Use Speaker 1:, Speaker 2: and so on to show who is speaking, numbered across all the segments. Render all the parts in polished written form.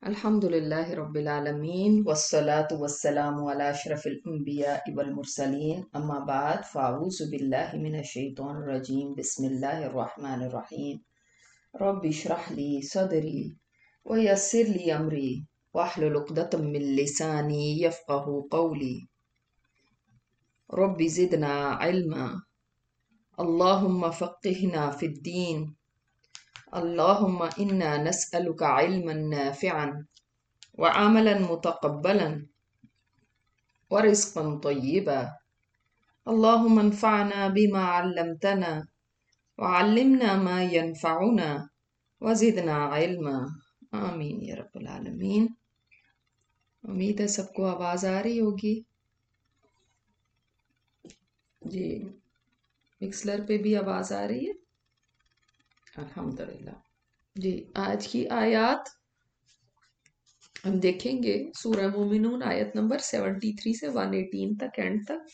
Speaker 1: الحمد لله رب العالمين والصلاة والسلام على أشرف الأنبياء والمرسلين أما بعد فأعوذ بالله من الشيطان الرجيم بسم الله الرحمن الرحيم رب اشرح لي صدري ويسر لي أمري واحلل عقدة من لساني يفقه قولي رب زدنا علما اللهم فقهنا في الدين اللهم إنا نسألك علما نافعا وعملا متقبلا ورزقا طيبا اللهم انفعنا بما علمتنا وعلمنا ما ينفعنا وزدنا علما آمین یا رب العالمین۔ امید ہے سب کو آواز آ رہی ہوگی جی، مکسلر پہ بھی آواز آ رہی ہے الحمدللہ۔ جی، آج کی آیات ہم دیکھیں گے سورہ مومنون آیت نمبر 73 سے 118 تک، اینڈ تک،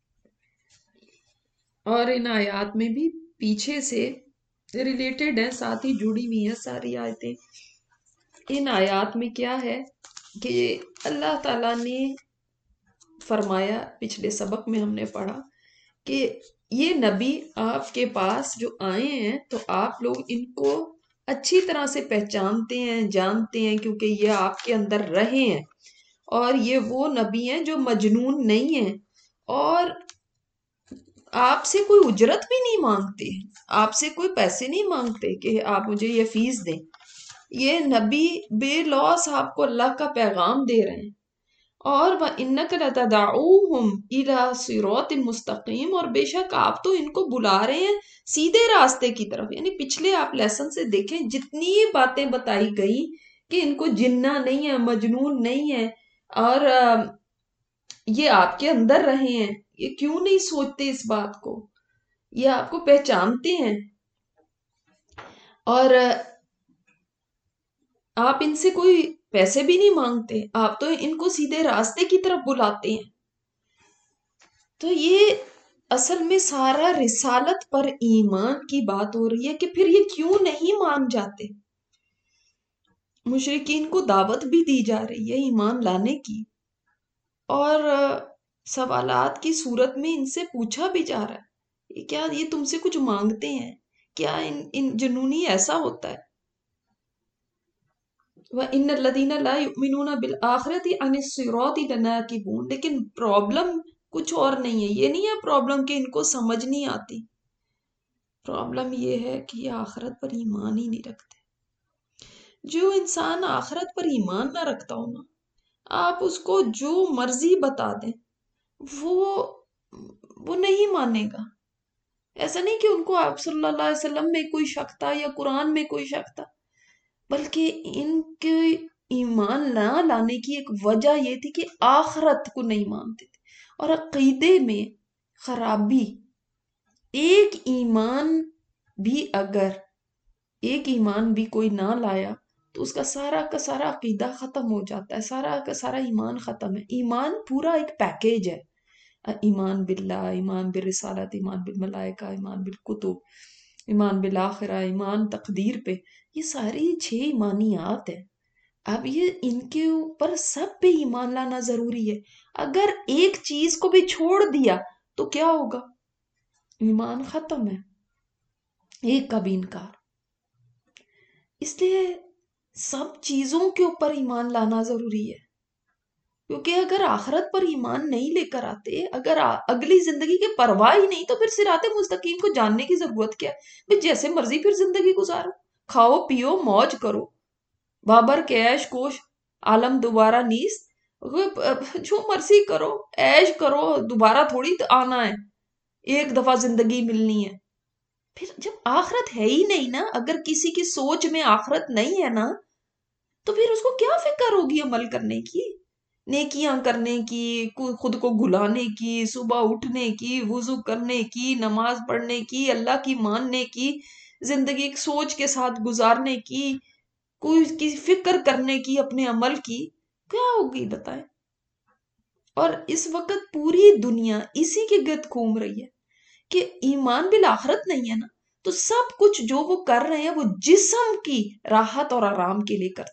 Speaker 1: اور ان آیات میں بھی پیچھے سے ریلیٹڈ ہیں، ساتھ ہی جڑی ہوئی ہیں ساری آیتیں۔ ان آیات میں کیا ہے کہ اللہ تعالیٰ نے فرمایا، پچھلے سبق میں ہم نے پڑھا کہ یہ نبی آپ کے پاس جو آئے ہیں تو آپ لوگ ان کو اچھی طرح سے پہچانتے ہیں، جانتے ہیں، کیونکہ یہ آپ کے اندر رہے ہیں، اور یہ وہ نبی ہیں جو مجنون نہیں ہیں، اور آپ سے کوئی اجرت بھی نہیں مانگتے، آپ سے کوئی پیسے نہیں مانگتے کہ آپ مجھے یہ فیس دیں۔ یہ نبی بے لوث آپ کو اللہ کا پیغام دے رہے ہیں، اور وَإِنَّكَ لَتَدْعُوهُمْ إِلَىٰ صِرَاطٍ مُسْتَقِيمٍ، اور بے شک آپ تو ان کو بلا رہے ہیں سیدھے راستے کی طرف۔ یعنی پچھلے آپ لیسن سے دیکھیں، جتنی باتیں بتائی گئی کہ ان کو جنہ نہیں ہے، مجنون نہیں ہے، اور یہ آپ کے اندر رہے ہیں، یہ کیوں نہیں سوچتے اس بات کو، یہ آپ کو پہچانتے ہیں، اور آپ ان سے کوئی پیسے بھی نہیں مانگتے، آپ تو ان کو سیدھے راستے کی طرف بلاتے ہیں۔ تو یہ اصل میں سارا رسالت پر ایمان کی بات ہو رہی ہے کہ پھر یہ کیوں نہیں مان جاتے۔ مشرکین کو دعوت بھی دی جا رہی ہے ایمان لانے کی، اور سوالات کی صورت میں ان سے پوچھا بھی جا رہا ہے، کیا یہ تم سے کچھ مانگتے ہیں؟ کیا ان جنونی ایسا ہوتا ہے؟ وَإِنَّ الَّذِينَ لَا يُؤْمِنُونَ بِالْآخِرَةِ عَنِ الصِّرَاطِ لَنَاكِبُونَ، لیکن پرابلم کچھ اور نہیں ہے، یہ نہیں ہے پرابلم کہ ان کو سمجھ نہیں آتی، پرابلم یہ ہے کہ یہ آخرت پر ایمان ہی نہیں رکھتے۔ جو انسان آخرت پر ایمان نہ رکھتا ہو نا، آپ اس کو جو مرضی بتا دیں وہ نہیں مانے گا۔ ایسا نہیں کہ ان کو آپ صلی اللہ علیہ وسلم میں کوئی شک تھا یا قرآن میں کوئی شک تھا، بلکہ ان کے ایمان نہ لانے کی ایک وجہ یہ تھی کہ آخرت کو نہیں مانتے تھے، اور عقیدے میں خرابی۔ ایک ایمان بھی کوئی نہ لایا تو اس کا سارا عقیدہ ختم ہو جاتا ہے، سارا کا سارا ایمان ختم ہے۔ ایمان پورا ایک پیکیج ہے، ایمان باللہ، ایمان بالرسالت، ایمان بالملائکہ، ایمان بالکتب، ایمان بالآخرہ، ایمان تقدیر پہ، یہ ساری 6 ایمانیات ہیں۔ اب یہ ان کے اوپر سب پہ ایمان لانا ضروری ہے۔ اگر ایک چیز کو بھی چھوڑ دیا تو کیا ہوگا؟ ایمان ختم ہے، ایک کا بھی انکار۔ اس لیے سب چیزوں کے اوپر ایمان لانا ضروری ہے، کیونکہ اگر آخرت پر ایمان نہیں لے کر آتے، اگر اگلی زندگی کی پرواہ ہی نہیں، تو پھر صراط مستقیم کو جاننے کی ضرورت کیا ہے؟ جیسے مرضی پھر زندگی گزارو، کھاؤ پیو موج کرو، بابر کے عیش کوش عالم دوبارہ نیست، جو مرضی کرو، عیش کرو، دوبارہ تھوڑی آنا ہے، ایک دفعہ زندگی ملنی ہے۔ پھر جب آخرت ہے ہی نہیں نا، اگر کسی کی سوچ میں آخرت نہیں ہے نا، تو پھر اس کو کیا فکر ہوگی عمل کرنے کی، نیکیاں کرنے کی، خود کو گھلانے کی، صبح اٹھنے کی، وضو کرنے کی، نماز پڑھنے کی، اللہ کی ماننے کی، زندگی ایک سوچ کے ساتھ گزارنے کی، کوئی کی فکر کرنے کی، اپنے عمل کی، کیا ہوگی بتائیں؟ اور اس وقت پوری دنیا اسی کے گرد گھوم رہی ہے کہ ایمان بالآخرت نہیں ہے نا، تو سب کچھ جو وہ کر رہے ہیں وہ جسم کی راحت اور آرام کے لیے کرتے ہیں۔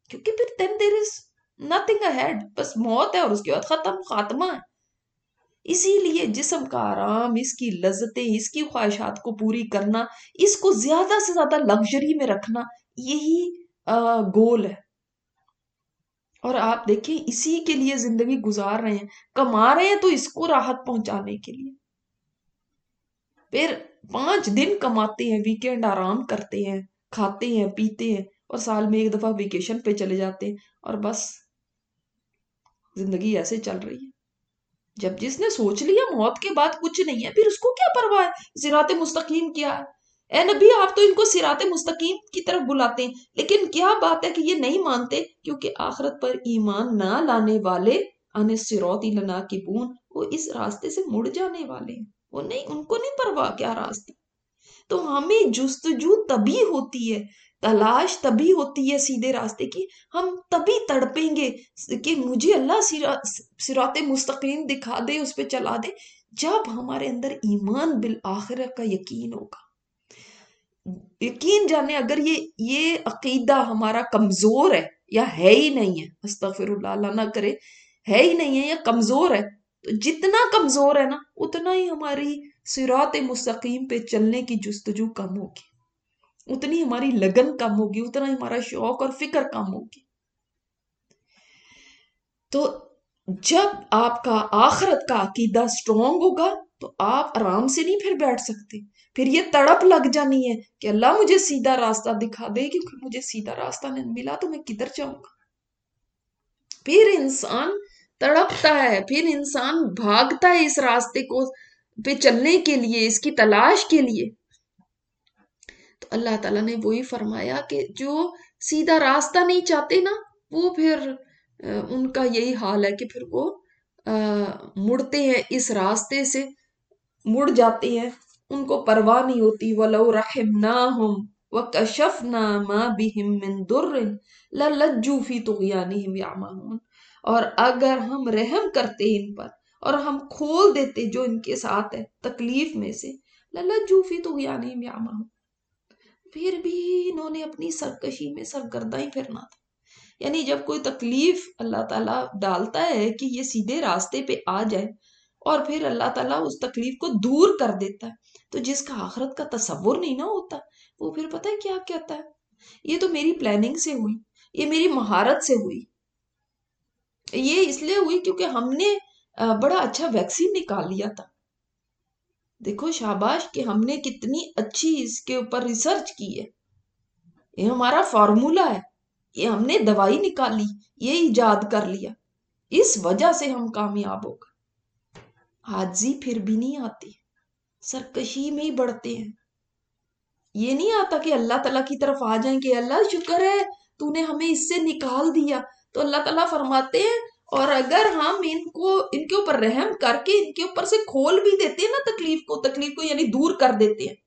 Speaker 1: کیونکہ پھر then there is nothing ahead، بس موت ہے اور اس کے بعد ختم، خاتمہ ہے۔ اسی لیے جسم کا آرام، اس کی لذتیں، اس کی خواہشات کو پوری کرنا، اس کو زیادہ سے زیادہ لگژری میں رکھنا، یہی گول ہے۔ اور آپ دیکھیں اسی کے لیے زندگی گزار رہے ہیں، کما رہے ہیں تو اس کو راحت پہنچانے کے لیے، پھر 5 دن کماتے ہیں، ویکینڈ آرام کرتے ہیں، کھاتے ہیں پیتے ہیں، اور سال میں ایک دفعہ ویکیشن پہ چلے جاتے ہیں، اور بس زندگی ایسے چل رہی ہے۔ جب جس نے سوچ لیا موت کے بعد کچھ نہیں ہے، پھر اس کو کیا پرواہ ہے صراط مستقیم کیا ہے؟ اے نبی آپ تو ان کو صراط مستقیم کی طرف بلاتے ہیں، لیکن کیا بات ہے کہ یہ نہیں مانتے، کیونکہ آخرت پر ایمان نہ لانے والے عن الصراط لناکبون، وہ اس راستے سے مڑ جانے والے ہیں، وہ نہیں، ان کو نہیں پرواہ کیا راستہ۔ تو ہمیں جستجو تبھی ہوتی ہے، تلاش تبھی ہوتی ہے سیدھے راستے کی، ہم تبھی تڑپیں گے کہ مجھے اللہ صراط مستقیم دکھا دے، اس پہ چلا دے، جب ہمارے اندر ایمان بالآخرہ کا یقین ہوگا۔ یقین جانے اگر یہ عقیدہ ہمارا کمزور ہے یا ہے ہی نہیں ہے، استغفر اللہ، اللہ نہ کرے، ہے ہی نہیں ہے یا کمزور ہے، تو جتنا کمزور ہے نا اتنا ہی ہماری صراط مستقیم پہ چلنے کی جستجو کم ہوگی، اتنی ہماری لگن کم ہوگی، اتنا ہی ہمارا شوق اور فکر کم ہوگی۔ تو جب آپ کا آخرت کا عقیدہ سٹرونگ ہوگا تو آپ آرام سے نہیں پھر بیٹھ سکتے، پھر یہ تڑپ لگ جانی ہے کہ اللہ مجھے سیدھا راستہ دکھا دے، کیونکہ مجھے سیدھا راستہ نہیں ملا تو میں کدھر جاؤں گا۔ پھر انسان تڑپتا ہے، پھر انسان بھاگتا ہے اس راستے کو پہ چلنے کے لیے، اس کی تلاش کے لیے۔ تو اللہ تعالیٰ نے وہی فرمایا کہ جو سیدھا راستہ نہیں چاہتے نا، وہ پھر ان کا یہی حال ہے کہ پھر وہ مڑتے ہیں اس راستے سے، مڑ جاتے ہیں، ان کو پرواہ نہیں ہوتی۔ وَلَوْ رَحِمْنَاهُمْ وَكَشَفْنَا مَا بِهِمْ مِنْ دُرٍّ لَلَّجُّوا فِي طُغْيَانِهِمْ يَعْمَهُونَ، اور اگر ہم رحم کرتے ان پر اور ہم کھول دیتے جو ان کے ساتھ ہے تکلیف میں سے، لَلَّجُّوا فِي طُغْيَانِهِمْ يَعْمَهُونَ، پھر بھی انہوں نے اپنی سرکشی میں سرگرداں ہی پھرنا تھا۔ یعنی جب کوئی تکلیف اللہ تعالیٰ ڈالتا ہے کہ یہ سیدھے راستے پہ آ جائے، اور پھر اللہ تعالیٰ اس تکلیف کو دور کر دیتا ہے، تو جس کا آخرت کا تصور نہیں نہ ہوتا، وہ پھر پتہ ہے کیا کہتا ہے، یہ تو میری پلاننگ سے ہوئی، یہ میری مہارت سے ہوئی، یہ اس لیے ہوئی کیونکہ ہم نے بڑا اچھا ویکسین نکال لیا تھا، دیکھو شاباش کہ ہم نے کتنی اچھی اس کے اوپر ریسرچ کی ہے، یہ ہمارا فارمولا ہے، یہ ہم نے دوائی نکالی، یہ ایجاد کر لیا، اس وجہ سے ہم کامیاب ہو گئے۔ عاجزی پھر بھی نہیں آتی، سرکشی میں ہی بڑھتے ہیں۔ یہ نہیں آتا کہ اللہ تعالیٰ کی طرف آ جائیں کہ اللہ شکر ہے تو نے ہمیں اس سے نکال دیا، تو اللہ تعالیٰ فرماتے ہیں اور اگر ہم ان کے اوپر رحم کر کے ان کے اوپر سے کھول بھی دیتے ہیں نا تکلیف کو یعنی دور کر دیتے ہیں،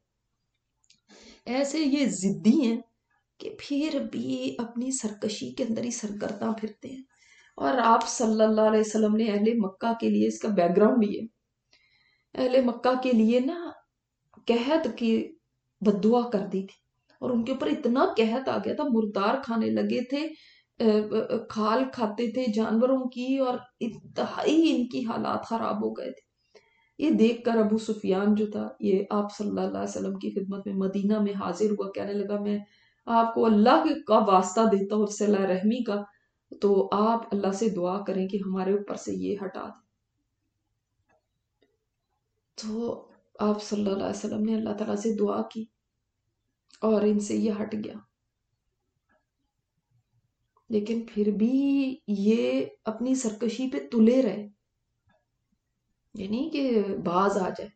Speaker 1: ایسے یہ ضدی ہیں کہ پھر بھی اپنی سرکشی کے اندر ہی سرگرداں پھرتے ہیں۔ اور آپ صلی اللہ علیہ وسلم نے اہل مکہ کے لیے، اس کا بیک گراؤنڈ یہ اہل مکہ کے لیے نا قحط کی بد دعا کر دی تھی، اور ان کے اوپر اتنا قحط آ گیا تھا، مردار کھانے لگے تھے، کھال کھاتے تھے جانوروں کی، اور انتہائی ان کی حالات خراب ہو گئے تھے۔ یہ دیکھ کر ابو سفیان جو تھا، یہ آپ صلی اللہ علیہ وسلم کی خدمت میں مدینہ میں حاضر ہوا، کہنے لگا میں آپ کو اللہ کا واسطہ دیتا ہوں اور صلہ رحمی کا، تو آپ اللہ سے دعا کریں کہ ہمارے اوپر سے یہ ہٹا دیں۔ تو آپ صلی اللہ علیہ وسلم نے اللہ تعالیٰ سے دعا کی اور ان سے یہ ہٹ گیا، لیکن پھر بھی یہ اپنی سرکشی پہ تلے رہے، یعنی کہ باز آ جائے۔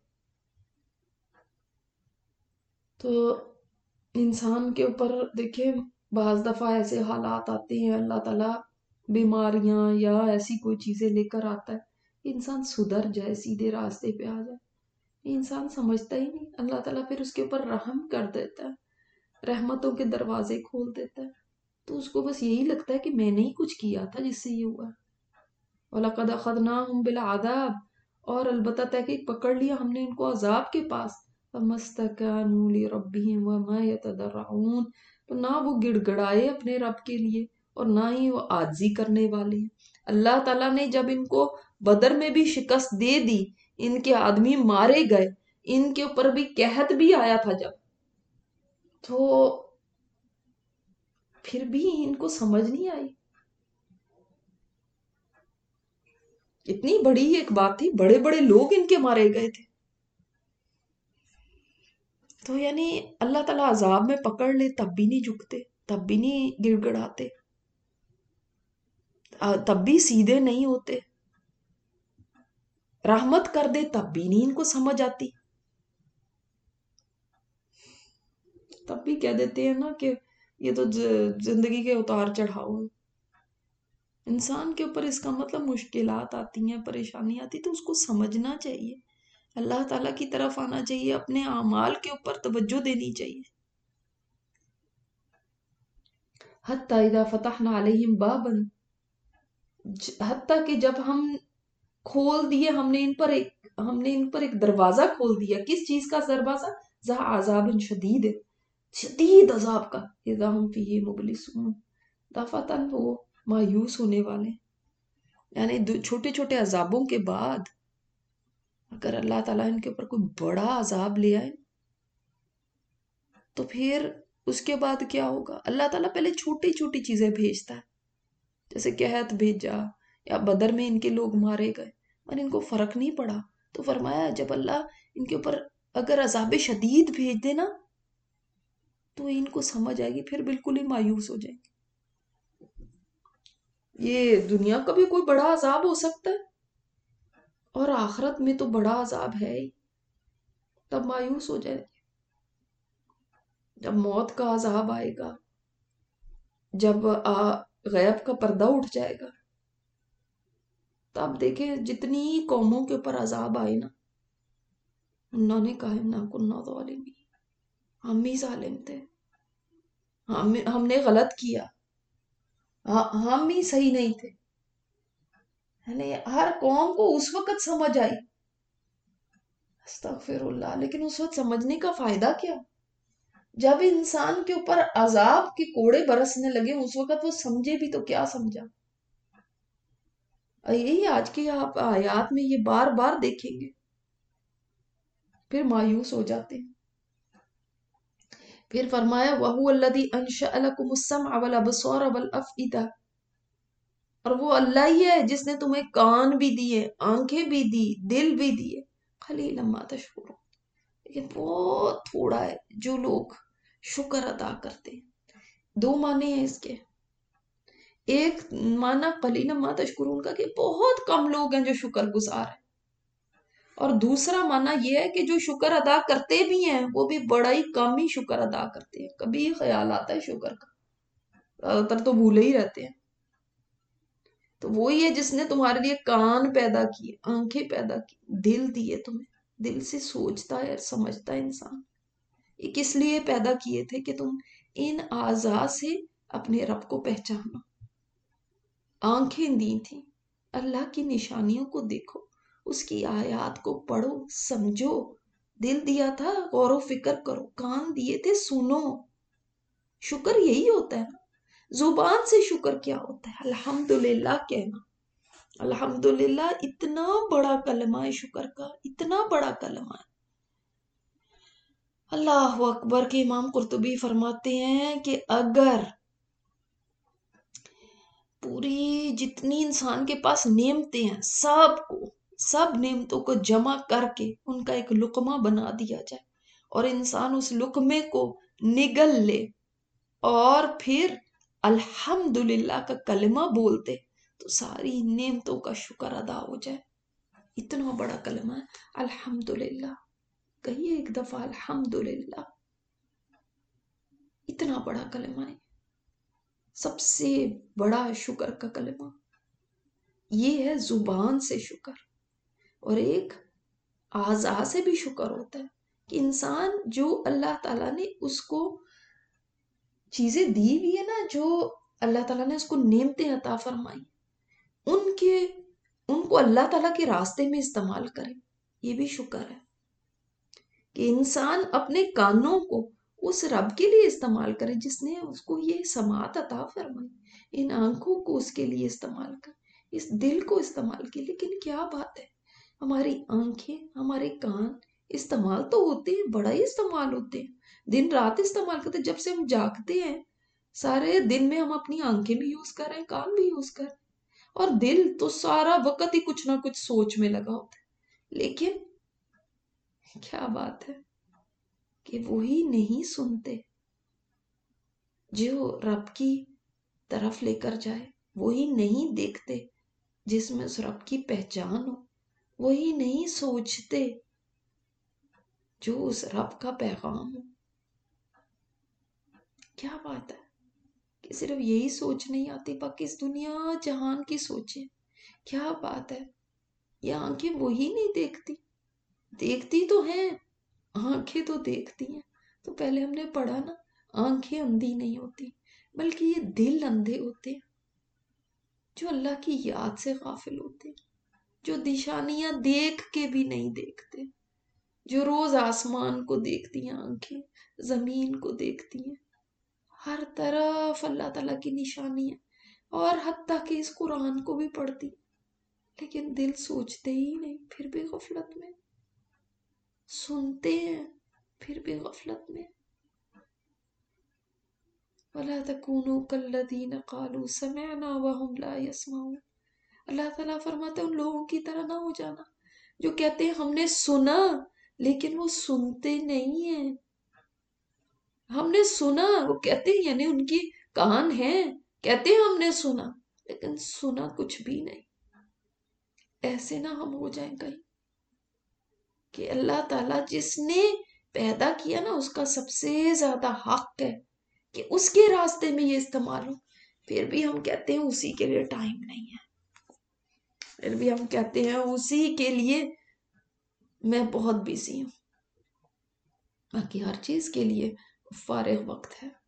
Speaker 1: تو انسان کے اوپر دیکھیں بعض دفعہ ایسے حالات آتے ہیں، اللہ تعالیٰ بیماریاں یا ایسی کوئی چیزیں لے کر آتا ہے، انسان سدھر جائے، سیدھے راستے پہ آ جائے، انسان سمجھتا ہی نہیں، اللہ تعالیٰ پھر اس کے اوپر رحم کر دیتا ہے، رحمتوں کے دروازے کھول دیتا ہے، تو اس کو بس یہی لگتا ہے کہ میں نے ہی کچھ کیا تھا جس سے یہ ہوا۔ وَلَقَدْ أَخَذْنَاهُمْ بِالْعَذَابِ، اور البتہ تحقیق پکڑ لیا ہم نے ان کو عذاب کے پاس، فَمَا اسْتَكَانُوا لِرَبِّهِمْ وَمَا يَتَضَرَّعُونَ، تو نہ وہ گڑ گڑائے اپنے رب کے لیے اور نہ ہی وہ عاجزی کرنے والے ہیں۔ اللہ تعالیٰ نے جب ان کو بدر میں بھی شکست دے دی، ان کے آدمی مارے گئے، ان کے اوپر بھی قحط بھی آیا تھا جب، تو پھر بھی ان کو سمجھ نہیں آئی۔ اتنی بڑی ایک بات تھی، بڑے بڑے لوگ ان کے مارے گئے تھے۔ تو یعنی اللہ تعالیٰ عذاب میں پکڑ لے تب بھی نہیں جھکتے، تب بھی نہیں گڑ گڑاتے، تب بھی سیدھے نہیں ہوتے، رحمت کر دے تب بھی نہیں ان کو سمجھ آتی، تب بھی کہہ دیتے ہیں نا کہ یہ تو زندگی کے اتار چڑھاؤ ہیں۔ انسان کے اوپر اس کا مطلب مشکلات آتی ہیں، پریشانی آتی، تو اس کو سمجھنا چاہیے، اللہ تعالیٰ کی طرف آنا چاہیے، اپنے اعمال کے اوپر توجہ دینی چاہیے۔ حتی اذا فتحنا علیہم بابا، حتیٰ کہ جب ہم کھول دیے، ہم نے ان پر ایک دروازہ کھول دیا، کس چیز کا دروازہ؟ ذا عذاب شدید، شدید عذاب کا، اذا ہم فیہ مبلسون، دفعتاً وہ مایوس ہونے والے، یعنی چھوٹے چھوٹے عذابوں کے بعد اگر اللہ تعالیٰ ان کے اوپر کوئی بڑا عذاب لے آئے تو پھر اس کے بعد کیا ہوگا؟ اللہ تعالیٰ پہلے چھوٹی چھوٹی چیزیں بھیجتا ہے، جیسے قحط بھیجا یا بدر میں ان کے لوگ مارے گئے اور ان کو فرق نہیں پڑا، تو فرمایا جب اللہ ان کے اوپر اگر عذاب شدید بھیج دے نا تو ان کو سمجھ آئے گی، پھر بالکل ہی مایوس ہو جائیں گے۔ یہ دنیا کا بھی کوئی بڑا عذاب ہو سکتا ہے اور آخرت میں تو بڑا عذاب ہے ہی، تب مایوس ہو جائے گے۔ جب موت کا عذاب آئے گا، جب غیب کا پردہ اٹھ جائے گا، تب دیکھیں جتنی قوموں کے اوپر عذاب آئے نا، انہوں نے کہا نہ کننا ظالمین، ہم ہی ظالم تھے، ہم نے غلط کیا، ہم ہی صحیح نہیں تھے۔ یعنی ہر قوم کو اس وقت سمجھ آئی، استغفر اللہ، لیکن اس وقت سمجھنے کا فائدہ کیا؟ جب انسان کے اوپر عذاب کے کوڑے برسنے لگے، اس وقت وہ سمجھے بھی تو کیا سمجھا؟ یہی آج کی آپ آیات میں یہ بار بار دیکھیں گے، پھر مایوس ہو جاتے ہیں۔ پھر فرمایا وَهُوَ الَّذِي أَنشَأَ لَكُمُ السَّمْعَ وَالْأَبْصَارَ وَالْأَفْئِدَةَ، اور وہ اللہ ہی ہے جس نے تمہیں کان بھی دیے، آنکھیں بھی دی، دل بھی دیے، قَلِيلًا مَا تَشْكُرُونَ، لیکن بہت تھوڑا ہے جو لوگ شکر ادا کرتے ہیں۔ دو معنی ہیں اس کے، ایک معنی قلیلا ما تشکرون کا کہ بہت کم لوگ ہیں جو شکر گزار ہیں، اور دوسرا معنی یہ ہے کہ جو شکر ادا کرتے بھی ہیں وہ بھی بڑا ہی کم ہی شکر ادا کرتے ہیں، کبھی خیال آتا ہے شکر کا، زیادہ تر تو بھولے ہی رہتے ہیں۔ تو وہی ہے جس نے تمہارے لیے کان پیدا کیے، آنکھیں پیدا کی، دل دیے تمہیں، دل سے سوچتا ہے سمجھتا ہے انسان۔ یہ کس لیے پیدا کیے تھے کہ تم ان اعضاء سے اپنے رب کو پہچانو۔ آنکھیں دی تھیں، اللہ کی نشانیوں کو دیکھو، اس کی آیات کو پڑھو سمجھو، دل دیا تھا غور و فکر کرو، کان دیے تھے سنو۔ شکر یہی ہوتا ہے نا۔ زبان سے شکر کیا ہوتا ہے؟ الحمدللہ کہنا۔ الحمدللہ اتنا بڑا کلمہ ہے شکر کا، اتنا بڑا کلمہ ہے۔ اللہ اکبر کے امام قرطبی فرماتے ہیں کہ اگر پوری جتنی انسان کے پاس نعمتیں ہیں سب نعمتوں کو جمع کر کے ان کا ایک لقمہ بنا دیا جائے اور انسان اس لقمے کو نگل لے اور پھر الحمدللہ کا کلمہ بولتے تو ساری نعمتوں کا شکر ادا ہو جائے۔ اتنا بڑا کلمہ ہے الحمدللہ، کہیے ایک دفعہ الحمدللہ، اتنا بڑا کلمہ ہے، سب سے بڑا شکر کا کلمہ یہ ہے، زبان سے شکر۔ اور ایک اعضاء سے بھی شکر ہوتا ہے کہ انسان جو اللہ تعالیٰ نے اس کو چیزیں دی ہوئی ہے نا، جو اللہ تعالیٰ نے اس کو نعمتیں عطا فرمائی، ان کو اللہ تعالیٰ کے راستے میں استعمال کرے، یہ بھی شکر ہے۔ کہ انسان اپنے کانوں کو اس رب کے لیے استعمال کریں جس نے اس کو یہ سماعت عطا فرمائی، ان آنکھوں کو اس کے لیے استعمال کر، اس دل کو استعمال کی۔ لیکن کیا بات ہے، ہماری آنکھیں، ہمارے کان استعمال تو ہوتے ہیں، بڑا ہی استعمال ہوتے ہیں، دن رات استعمال کرتے ہیں۔ جب سے ہم جاگتے ہیں سارے دن میں ہم اپنی آنکھیں بھی یوز کر رہے ہیں، کان بھی یوز کر رہے ہیں، اور دل تو سارا وقت ہی کچھ نہ کچھ سوچ میں لگا ہوتا ہے۔ لیکن کیا بات ہے کہ وہی نہیں سنتے جو رب کی طرف لے کر جائے، وہی نہیں دیکھتے جس میں اس رب کی پہچان ہو، وہی نہیں سوچتے جو اس رب کا پیغام ہو۔ کیا بات ہے کہ صرف یہی سوچ نہیں آتی، باقی اس دنیا جہان کی سوچیں۔ کیا بات ہے، یہ آنکھیں وہی نہیں دیکھتی، دیکھتی تو ہیں، آنکھیں تو دیکھتی ہیں۔ تو پہلے ہم نے پڑھا نا، آنکھیں اندھی نہیں ہوتی بلکہ یہ دل اندھے ہوتے ہیں جو اللہ کی یاد سے غافل ہوتے ہیں، جو نشانیاں دیکھ کے بھی نہیں دیکھتے، جو روز آسمان کو دیکھتی ہیں آنکھیں، زمین کو دیکھتی ہیں، ہر طرف اللہ تعالیٰ کی نشانی ہے، اور حتیٰ کہ اس قرآن کو بھی پڑھتی، لیکن دل سوچتے ہی نہیں، پھر بھی غفلت میں سنتے ہیں، پھر بھی غفلت میں۔ وَلَا تَكُونُوا كَالَّذِينَ قَالُوا سَمِعْنَا وَهُمْ لَا يَسْمَعُونَ۔ اللہ تعالیٰ فرماتے ہیں ان لوگوں کی طرح نہ ہو جانا جو کہتے ہیں ہم نے سنا لیکن وہ سنتے نہیں ہیں۔ ہم نے سنا، وہ کہتے ہیں، یعنی ان کی کان ہیں، کہتے ہیں ہم نے سنا لیکن سنا کچھ بھی نہیں۔ ایسے نہ ہم ہو جائیں کہیں کہ اللہ تعالیٰ جس نے پیدا کیا نا اس کا سب سے زیادہ حق ہے کہ اس کے راستے میں یہ استعمال ہو، پھر بھی ہم کہتے ہیں اسی کے لیے ٹائم نہیں ہے، پھر بھی ہم کہتے ہیں اسی کے لیے میں بہت بیزی ہوں، باقی ہر چیز کے لیے فارغ وقت ہے۔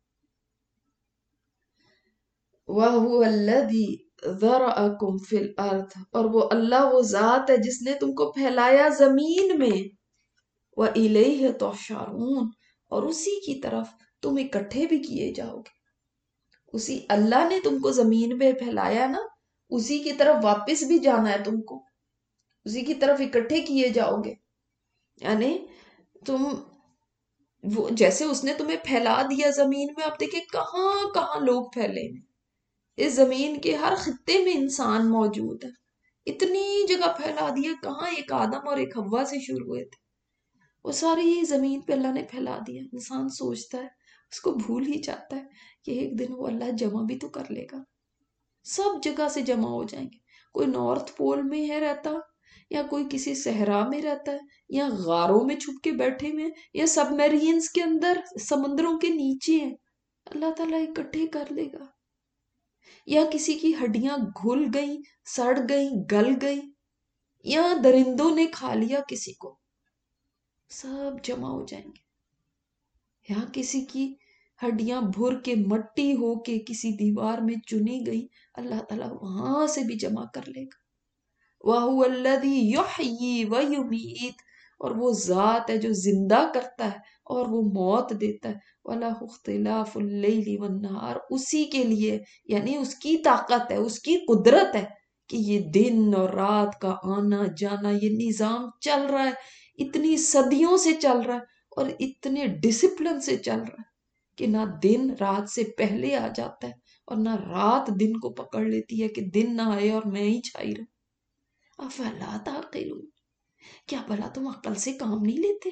Speaker 1: وَهُوَ الَّذِي ذَرَأَكُمْ فِي الْأَرْضِ، اور وہ اللہ، وہ ذات ہے جس نے تم کو پھیلایا زمین میں، وَإِلَيْهِ تُحْشَرُونَ، اور اسی کی طرف تم اکٹھے بھی کیے جاؤ گے۔ اسی اللہ نے تم کو زمین میں پھیلایا نا، اسی کی طرف واپس بھی جانا ہے تم کو، اسی کی طرف اکٹھے کیے جاؤ گے۔ یعنی تم وہ جیسے اس نے تمہیں پھیلا دیا زمین میں، اب دیکھیں کہاں کہاں لوگ پھیلے ہیں، اس زمین کے ہر خطے میں انسان موجود ہے، اتنی جگہ پھیلا دیا، کہاں ایک آدم اور ایک حوا سے شروع ہوئے تھے، وہ ساری زمین پہ اللہ نے پھیلا دیا۔ انسان سوچتا ہے، اس کو بھول ہی جاتا ہے کہ ایک دن وہ اللہ جمع بھی تو کر لے گا، سب جگہ سے جمع ہو جائیں گے، کوئی نارتھ پول میں ہے رہتا، یا کوئی کسی صحرا میں رہتا ہے، یا غاروں میں چھپ کے بیٹھے ہوئے، یا سب میرینز کے اندر، سمندروں کے نیچے ہیں، اللہ تعالیٰ اکٹھے کر لے گا۔ یا کسی کی ہڈیاں گھل گئیں، سڑ گئیں، گل گئیں، یا درندوں نے کھا لیا کسی کو، سب جمع ہو جائیں گے۔ یا کسی کی ہڈیاں بھر کے مٹی ہو کے کسی دیوار میں چنی گئی، اللہ تعالیٰ وہاں سے بھی جمع کر لے گا۔ وَهُوَ الَّذِي يُحْيِي وَيُمِيتُ، اور وہ ذات ہے جو زندہ کرتا ہے اور وہ موت دیتا ہے۔ وَلَهُ اخْتِلَافُ اللَّيْلِ وَالنَّهَارِ، اسی کے لیے، یعنی اس کی طاقت ہے، اس کی قدرت ہے کہ یہ دن اور رات کا آنا جانا، یہ نظام چل رہا ہے، اتنی صدیوں سے چل رہا ہے اور اتنے ڈسپلن سے چل رہا ہے کہ نہ دن رات سے پہلے آ جاتا ہے اور نہ رات دن کو پکڑ لیتی ہے کہ دن نہ آئے اور میں ہی چھائی رہوں۔ افلا تعقلون، کیا بھلا تم عقل سے کام نہیں لیتے؟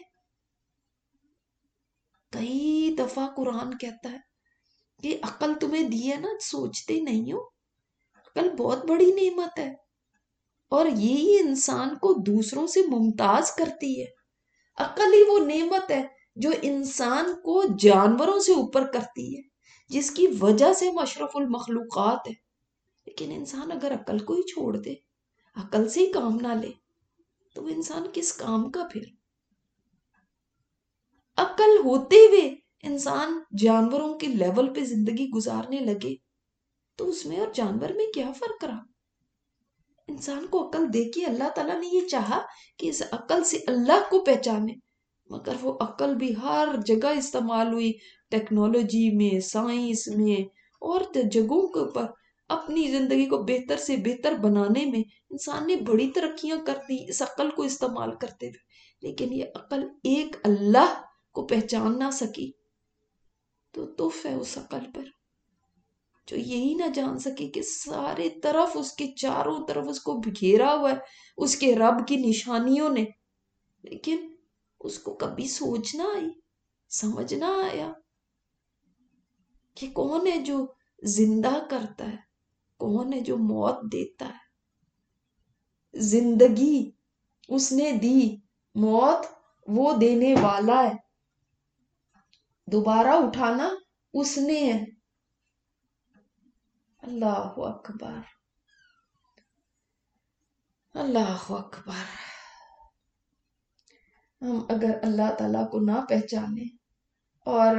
Speaker 1: کئی دفعہ قرآن کہتا ہے کہ عقل تمہیں دی ہے نا، سوچتے نہیں ہو، عقل بہت بڑی نعمت ہے، اور یہی انسان کو دوسروں سے ممتاز کرتی ہے۔ عقل ہی وہ نعمت ہے جو انسان کو جانوروں سے اوپر کرتی ہے، جس کی وجہ سے ہم اشرف المخلوقات ہے۔ لیکن انسان اگر عقل کو ہی چھوڑ دے، عقل سے ہی کام نہ لے، تو وہ انسان کس کام کا پھر؟ عقل ہوتے ہوئے انسان جانوروں کے لیول پہ زندگی گزارنے لگے تو اس میں اور جانور میں کیا فرق رہا؟ انسان کو عقل دے کے اللہ تعالیٰ نے یہ چاہا کہ اس عقل سے اللہ کو پہچانے، مگر وہ عقل بھی ہر جگہ استعمال ہوئی، ٹیکنالوجی میں، سائنس میں اور جگہوں کے اوپر۔ اپنی زندگی کو بہتر سے بہتر بنانے میں انسان نے بڑی ترقیاں کر دی اس عقل کو استعمال کرتے ہوئے، لیکن یہ عقل ایک اللہ کو پہچان نہ سکی تو تف ہے اس عقل پر، جو یہی نہ جان سکے کہ سارے طرف اس کے چاروں طرف اس کو گھیرا ہوا ہے اس کے رب کی نشانیوں نے، لیکن اس کو کبھی سوچنا آئی، سمجھنا آیا کہ کون ہے جو زندہ کرتا ہے، کون ہے جو موت دیتا ہے۔ زندگی اس نے دی، موت وہ دینے والا ہے، دوبارہ اٹھانا اس نے ہے۔ اللہ اکبر، اللہ اکبر۔ ہم اگر اللہ تعالیٰ کو نہ پہچانے اور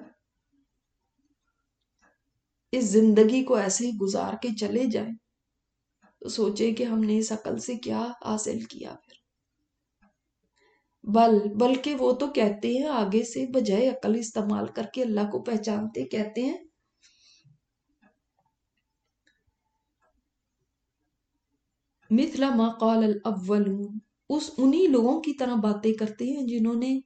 Speaker 1: اس زندگی کو ایسے ہی گزار کے چلے جائیں تو سوچے کہ ہم نے اس عقل سے کیا حاصل کیا پھر۔ بلکہ وہ تو کہتے ہیں آگے سے، بجائے عقل استعمال کر کے اللہ کو پہچانتے، کہتے ہیں مثل ما قال الاولون، انہی لوگوں کی طرح باتیں کرتے ہیں جنہوں نے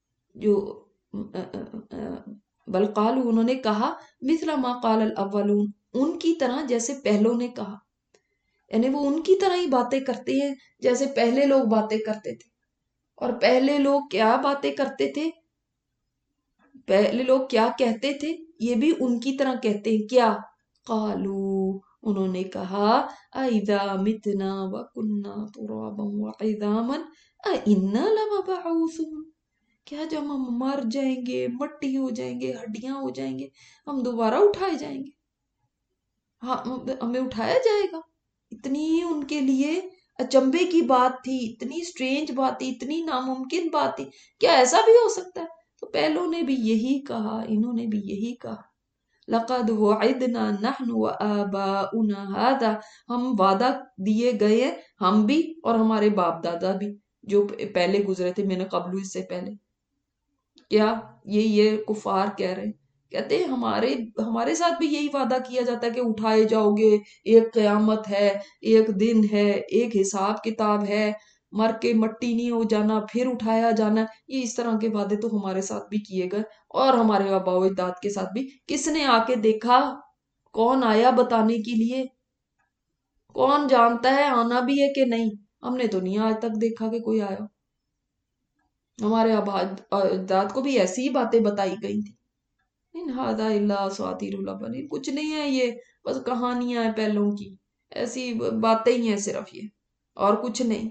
Speaker 1: بل قالوا، انہوں نے کہا مثل ما قال الاولون، ان کی طرح جیسے پہلوں نے کہا، یعنی وہ ان کی طرح ہی باتیں کرتے ہیں جیسے پہلے لوگ باتیں کرتے تھے۔ اور پہلے لوگ کیا باتیں کرتے تھے، پہلے لوگ کیا کہتے تھے، یہ بھی ان کی طرح کہتے ہیں۔ کیا؟ قالوا، انہوں نے کہا اذا متنا وکنا ترابا وعظاما ائنا لمبعوثون، کیا جب ہم مر جائیں گے، مٹی ہو جائیں گے، ہڈیاں ہو جائیں گے، ہم دوبارہ اٹھائے جائیں گے، ہمیں اٹھایا جائے گا؟ اتنی ان کے لیے اچنبے کی بات تھی، اتنی سٹرینج بات تھی، اتنی ناممکن بات تھی، کیا ایسا بھی ہو سکتا ہے؟ تو پہلوں نے بھی یہی کہا، انہوں نے بھی یہی کہا، لقد وعدنا نحن وآباؤنا هذا، ہم وعدہ دیے گئے ہیں ہم بھی اور ہمارے باپ دادا بھی جو پہلے گزرے تھے، میں نے قبل اس سے پہلے۔ کیا یہ کفار کہہ رہے ہیں، کہتے ہیں ہمارے ساتھ بھی یہی وعدہ کیا جاتا ہے کہ اٹھائے جاؤ گے، ایک قیامت ہے، ایک دن ہے، ایک حساب کتاب ہے، مر کے مٹی نہیں ہو جانا پھر اٹھایا جانا، یہ اس طرح کے وعدے تو ہمارے ساتھ بھی کیے گئے اور ہمارے آباء و اجداد کے ساتھ بھی۔ کس نے آ کے دیکھا؟ کون آیا بتانے کے لیے؟ کون جانتا ہے آنا بھی ہے کہ نہیں؟ ہم نے تو نہیں آج تک دیکھا کہ کوئی آیا۔ ہمارے آباء اجداد کو بھی ایسی ہی باتیں بتائی گئی تھی۔ ان ھذا الا اساطیر الاولین، کچھ نہیں ہے یہ، بس کہانیاں ہیں پہلوں کی، ایسی باتیں ہی ہیں صرف یہ، اور کچھ نہیں۔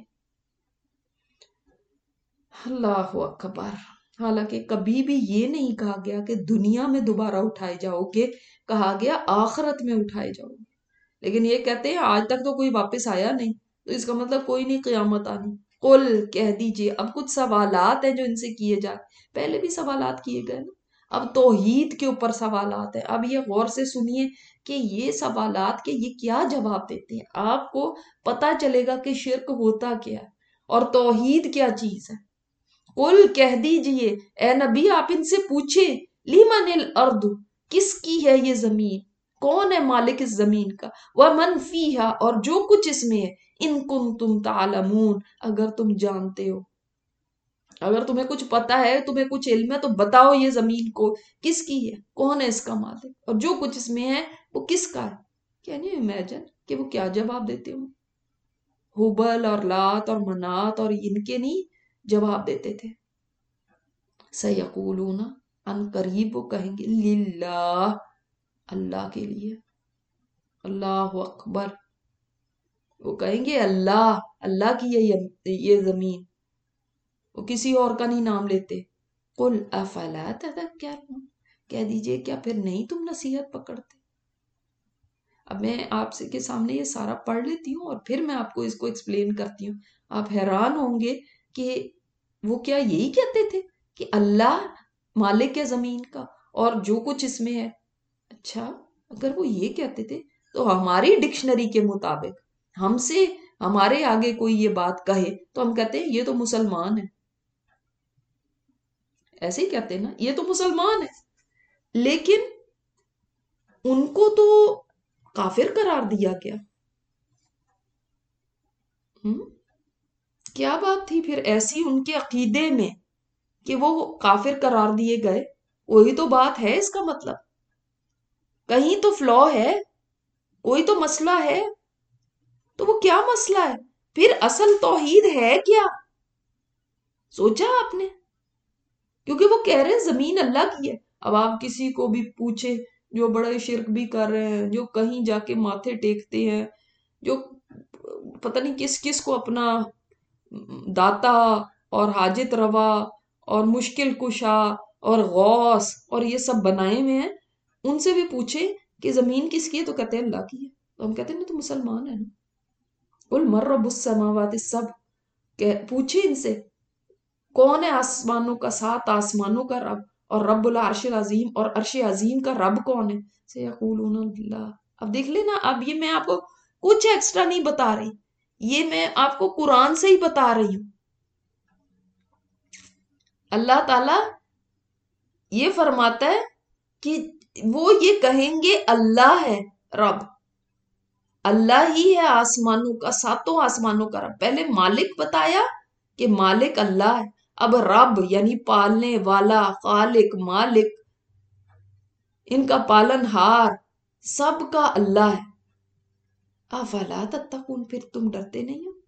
Speaker 1: اللہ اکبر۔ حالانکہ کبھی بھی یہ نہیں کہا گیا کہ دنیا میں دوبارہ اٹھائے جاؤ گے، کہا گیا آخرت میں اٹھائے جاؤ گے، لیکن یہ کہتے ہیں آج تک تو کوئی واپس آیا نہیں، تو اس کا مطلب کوئی نہیں قیامت آنی۔ قل، کہہ دیجئے۔ اب کچھ سوالات ہیں جو ان سے کیے جائیں، پہلے بھی سوالات کیے گئے نا، اب توحید کے اوپر سوالات ہیں۔ اب یہ غور سے سنیے کہ یہ سوالات کے یہ کیا جواب دیتے ہیں، آپ کو پتا چلے گا کہ شرک ہوتا کیا ہے اور توحید کیا چیز ہے۔ قل، کہہ دیجئے اے نبی، آپ ان سے پوچھیں، لیمن الارض، کس کی ہے یہ زمین، کون ہے مالک اس زمین کا، ومن فیہا، اور جو کچھ اس میں ہے، ان کنتم تعلمون، اگر تم جانتے ہو، اگر تمہیں کچھ پتا ہے، تمہیں کچھ علم ہے، تو بتاؤ یہ زمین کو کس کی ہے، کون ہے اس کا مالک، اور جو کچھ اس میں ہے وہ کس کا ہے۔ کین یو امیجن کہ وہ کیا جواب دیتے ہوں؟ ہبل اور لات اور منات اور ان کے نہیں جواب دیتے تھے۔ سیقولون، ان قریب وہ کہیں گے، للہ، اللہ کے لیے۔ اللہ اکبر، وہ کہیں گے اللہ کی ہے یہ زمین، وہ کسی اور کا نہیں نام لیتے۔ قل افلا تذکرون، کہہ دیجئے کیا پھر نہیں تم نصیحت پکڑتے؟ اب میں آپ کے سامنے یہ سارا پڑھ لیتی ہوں اور پھر میں آپ کو اس کو ایکسپلین کرتی ہوں۔ آپ حیران ہوں گے کہ وہ کیا یہی کہتے تھے کہ اللہ مالک ہے زمین کا اور جو کچھ اس میں ہے؟ اچھا، اگر وہ یہ کہتے تھے تو ہماری ڈکشنری کے مطابق ہم سے ہمارے آگے کوئی یہ بات کہے تو ہم کہتے ہیں یہ تو مسلمان ہے، ایسے ہی کہتے ہیں نا، یہ تو مسلمان ہے، لیکن ان کو تو کافر قرار دیا گیا۔ کیا بات تھی پھر ایسی ان کے عقیدے میں کہ وہ کافر قرار دیے گئے؟ وہی تو بات ہے، اس کا مطلب کہیں تو فلا ہے، کوئی تو مسئلہ ہے۔ تو وہ کیا مسئلہ ہے پھر؟ اصل توحید ہے کیا؟ سوچا آپ نے؟ کیونکہ وہ کہہ رہے ہیں زمین اللہ کی ہے۔ اب آپ کسی کو بھی پوچھے جو بڑے شرک بھی کر رہے ہیں، جو کہیں جا کے ماتھے ٹیکتے ہیں، جو پتہ نہیں کس کس کو اپنا داتا اور حاجت روا اور مشکل کشا اور غوث اور یہ سب بنائے ہوئے ہیں، ان سے بھی پوچھے کہ زمین کس کی ہے تو کہتے ہیں اللہ کی ہے۔ تو ہم کہتے ہیں تو مسلمان ہے نا۔ قل من رب السماوات السبع، پوچھے ان سے کون ہے آسمانوں کا، 7 آسمانوں کا رب، اور رب العرش العظیم، اور عرش عظیم کا رب کون ہے؟ سیقولون اللہ۔ اب دیکھ لینا، اب یہ میں آپ کو کچھ ایکسٹرا نہیں بتا رہی، یہ میں آپ کو قرآن سے ہی بتا رہی ہوں۔ اللہ تعالی یہ فرماتا ہے کہ وہ یہ کہیں گے اللہ ہے رب، اللہ ہی ہے آسمانوں کا، 7 آسمانوں کا رب۔ پہلے مالک بتایا کہ مالک اللہ ہے، اب رب یعنی پالنے والا، خالق، مالک، ان کا پالن ہار، سب کا اللہ ہے۔ افلا تتقون، پھر تم ڈرتے نہیں ہو،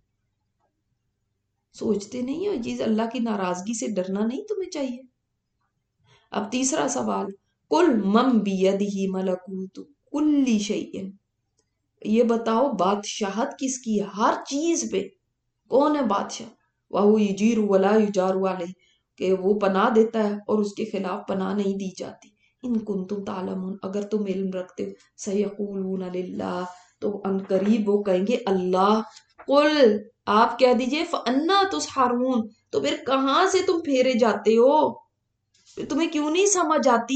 Speaker 1: سوچتے نہیں ہو؟ چیز اللہ کی ناراضگی سے ڈرنا نہیں تمہیں چاہیے؟ اب تیسرا سوال، قل من بیدہ ملکوت کل شیء، یہ بتاؤ بادشاہت کس کی ہے ہر چیز پہ؟ کون ہے بادشاہ؟ وَهُوَ يُجِيرُ وَلَا يُجَارُ عَلَيْهِ، کہ وہ پناہ دیتا ہے اور اس کے خلاف پناہ نہیں دی جاتی۔ ان کنتم تعلمون، اگر تم علم رکھتے ہو، سیقولون للہ، تو ان قریب وہ کہیں گے اللہ۔ قل، آپ کہہ دیجئے فَأَنَّا تُسْحَرُونَ، تو پھر کہاں سے تم پھیرے جاتے ہو؟ پھر تمہیں کیوں نہیں سمجھ آتی؟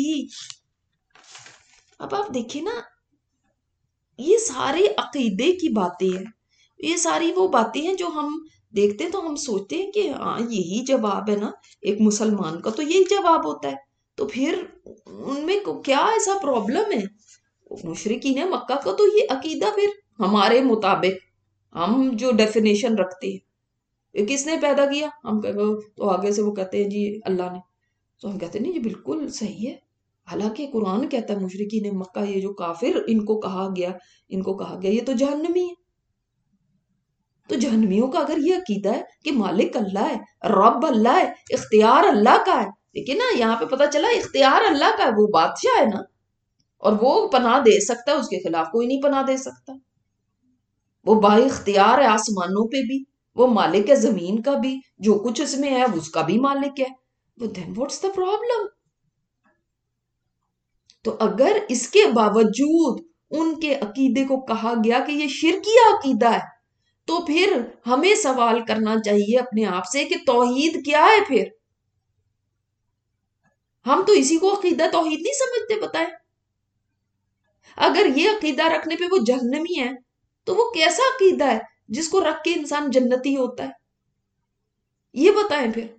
Speaker 1: اب آپ دیکھیں نا، یہ سارے عقیدے کی باتیں ہیں، یہ ساری وہ باتیں ہیں جو ہم دیکھتے ہیں تو ہم سوچتے ہیں کہ ہاں یہی جواب ہے نا، ایک مسلمان کا تو یہی جواب ہوتا ہے، تو پھر ان میں کیا ایسا پرابلم ہے؟ مشرکین مکہ کا تو یہ عقیدہ پھر ہمارے مطابق ہم جو ڈیفینیشن رکھتے ہیں، یہ کس نے پیدا کیا؟ ہم تو آگے سے وہ کہتے ہیں جی اللہ نے، تو ہم کہتے ہیں نہیں یہ بالکل صحیح ہے، حالانکہ قرآن کہتا ہے مشرکین مکہ، یہ جو کافر ان کو کہا گیا یہ تو جہنمی ہے۔ تو جہنمیوں کا اگر یہ عقیدہ ہے کہ مالک اللہ ہے، رب اللہ ہے، اختیار اللہ کا ہے، لیکن نا یہاں پہ پتہ چلا اختیار اللہ کا ہے، وہ بادشاہ ہے نا، اور وہ پناہ دے سکتا ہے، اس کے خلاف کوئی نہیں پناہ دے سکتا، وہ با اختیار ہے آسمانوں پہ بھی، وہ مالک ہے زمین کا بھی، جو کچھ اس میں ہے اس کا بھی مالک ہے، then what's the problem؟ تو اگر اس کے باوجود ان کے عقیدے کو کہا گیا کہ یہ شرکیہ عقیدہ ہے، تو پھر ہمیں سوال کرنا چاہیے اپنے آپ سے کہ توحید کیا ہے پھر؟ ہم تو اسی کو عقیدہ توحید نہیں سمجھتے، بتائیں۔ اگر یہ عقیدہ رکھنے پہ وہ جہنمی ہے تو وہ کیسا عقیدہ ہے جس کو رکھ کے انسان جنتی ہوتا ہے؟ یہ بتائیں پھر۔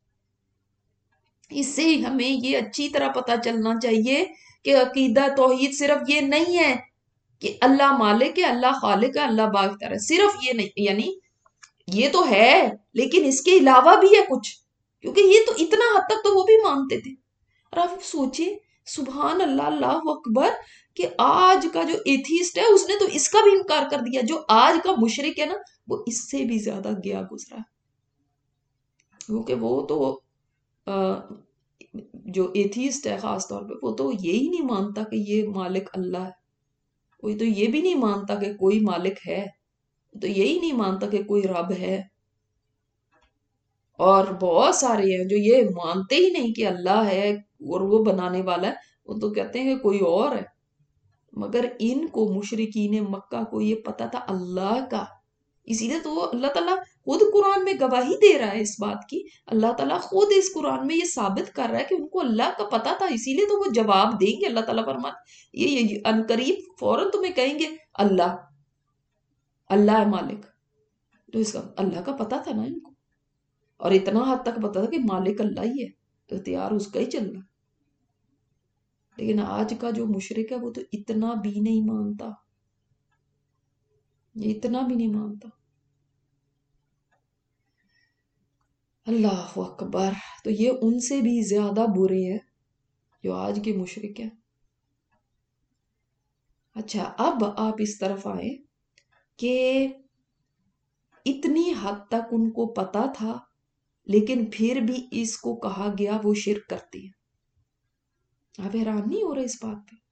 Speaker 1: اس سے ہمیں یہ اچھی طرح پتا چلنا چاہیے کہ عقیدہ توحید صرف یہ نہیں ہے کہ اللہ مالک ہے، اللہ خالق ہے، اللہ بااختیار ہے، صرف یہ نہیں، یعنی یہ تو ہے لیکن اس کے علاوہ بھی ہے کچھ، کیونکہ یہ تو اتنا حد تک تو وہ بھی مانتے تھے۔ اور آپ سوچیں، سبحان اللہ، اللہ اکبر، کہ آج کا جو ایتھیسٹ ہے اس نے تو اس کا بھی انکار کر دیا، جو آج کا مشرک ہے نا وہ اس سے بھی زیادہ گیا گزرا، کیونکہ وہ تو جو ایتھیسٹ ہے خاص طور پہ، وہ تو یہی نہیں مانتا کہ یہ مالک اللہ ہے، کوئی تو یہ بھی نہیں مانتا کہ کوئی مالک ہے، تو یہی نہیں مانتا کہ کوئی رب ہے، اور بہت سارے ہیں جو یہ مانتے ہی نہیں کہ اللہ ہے اور وہ بنانے والا ہے، وہ تو کہتے ہیں کہ کوئی اور ہے۔ مگر ان کو مشرکین مکہ کو یہ پتا تھا اللہ کا، اسی لیے تو اللہ تعالیٰ خود قرآن میں گواہی دے رہا ہے اس بات کی، اللہ تعالیٰ خود اس قرآن میں یہ ثابت کر رہا ہے کہ ان کو اللہ کا پتا تھا، اسی لیے تو وہ جواب دیں گے۔ اللہ تعالیٰ فرماتے یہ عنقریب فوراً تمہیں کہیں گے اللہ ہے مالک، تو اس کا اللہ کا پتا تھا نا ان کو، اور اتنا حد تک پتا تھا کہ مالک اللہ ہی ہے، اختیار اس کا ہی چل رہا. لیکن آج کا جو مشرک ہے وہ تو اتنا بھی نہیں مانتا، یہ اتنا بھی نہیں مانتا. اللہ اکبر. تو یہ ان سے بھی زیادہ برے ہیں جو آج کے مشرک ہیں. اچھا اب آپ اس طرف آئے کہ اتنی حد تک ان کو پتا تھا لیکن پھر بھی اس کو کہا گیا وہ شرک کرتے ہیں. آپ حیران نہیں ہو رہے اس بات پہ؟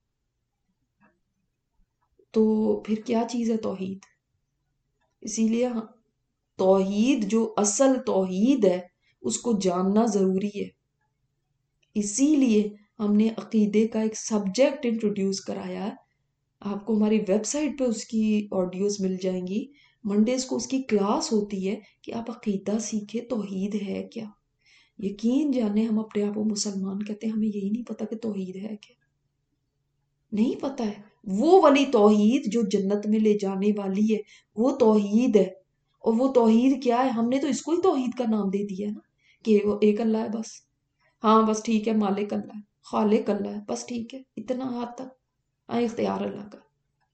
Speaker 1: تو پھر کیا چیز ہے توحید؟ اسی لیے توحید جو اصل توحید ہے اس کو جاننا ضروری ہے. اسی لیے ہم نے عقیدے کا ایک سبجیکٹ انٹروڈیوس کرایا ہے. آپ کو ہماری ویب سائٹ پہ اس کی آڈیوز مل جائیں گی. منڈیز کو اس کی کلاس ہوتی ہے کہ آپ عقیدہ سیکھیں توحید ہے کیا. یقین جانے ہم اپنے آپ کو مسلمان کہتے ہیں، ہمیں یہی نہیں پتا کہ توحید ہے کیا. نہیں پتا ہے. وہ والی توحید جو جنت میں لے جانے والی ہے وہ توحید ہے. اور وہ توحید کیا ہے؟ ہم نے تو اس کو ہی توحید کا نام دے دیا ہے نا کہ وہ ایک اللہ ہے بس. ہاں بس ٹھیک ہے، مالک اللہ ہے، خالق اللہ ہے، بس ٹھیک ہے، اتنا حد تک. اختیار اللہ کا.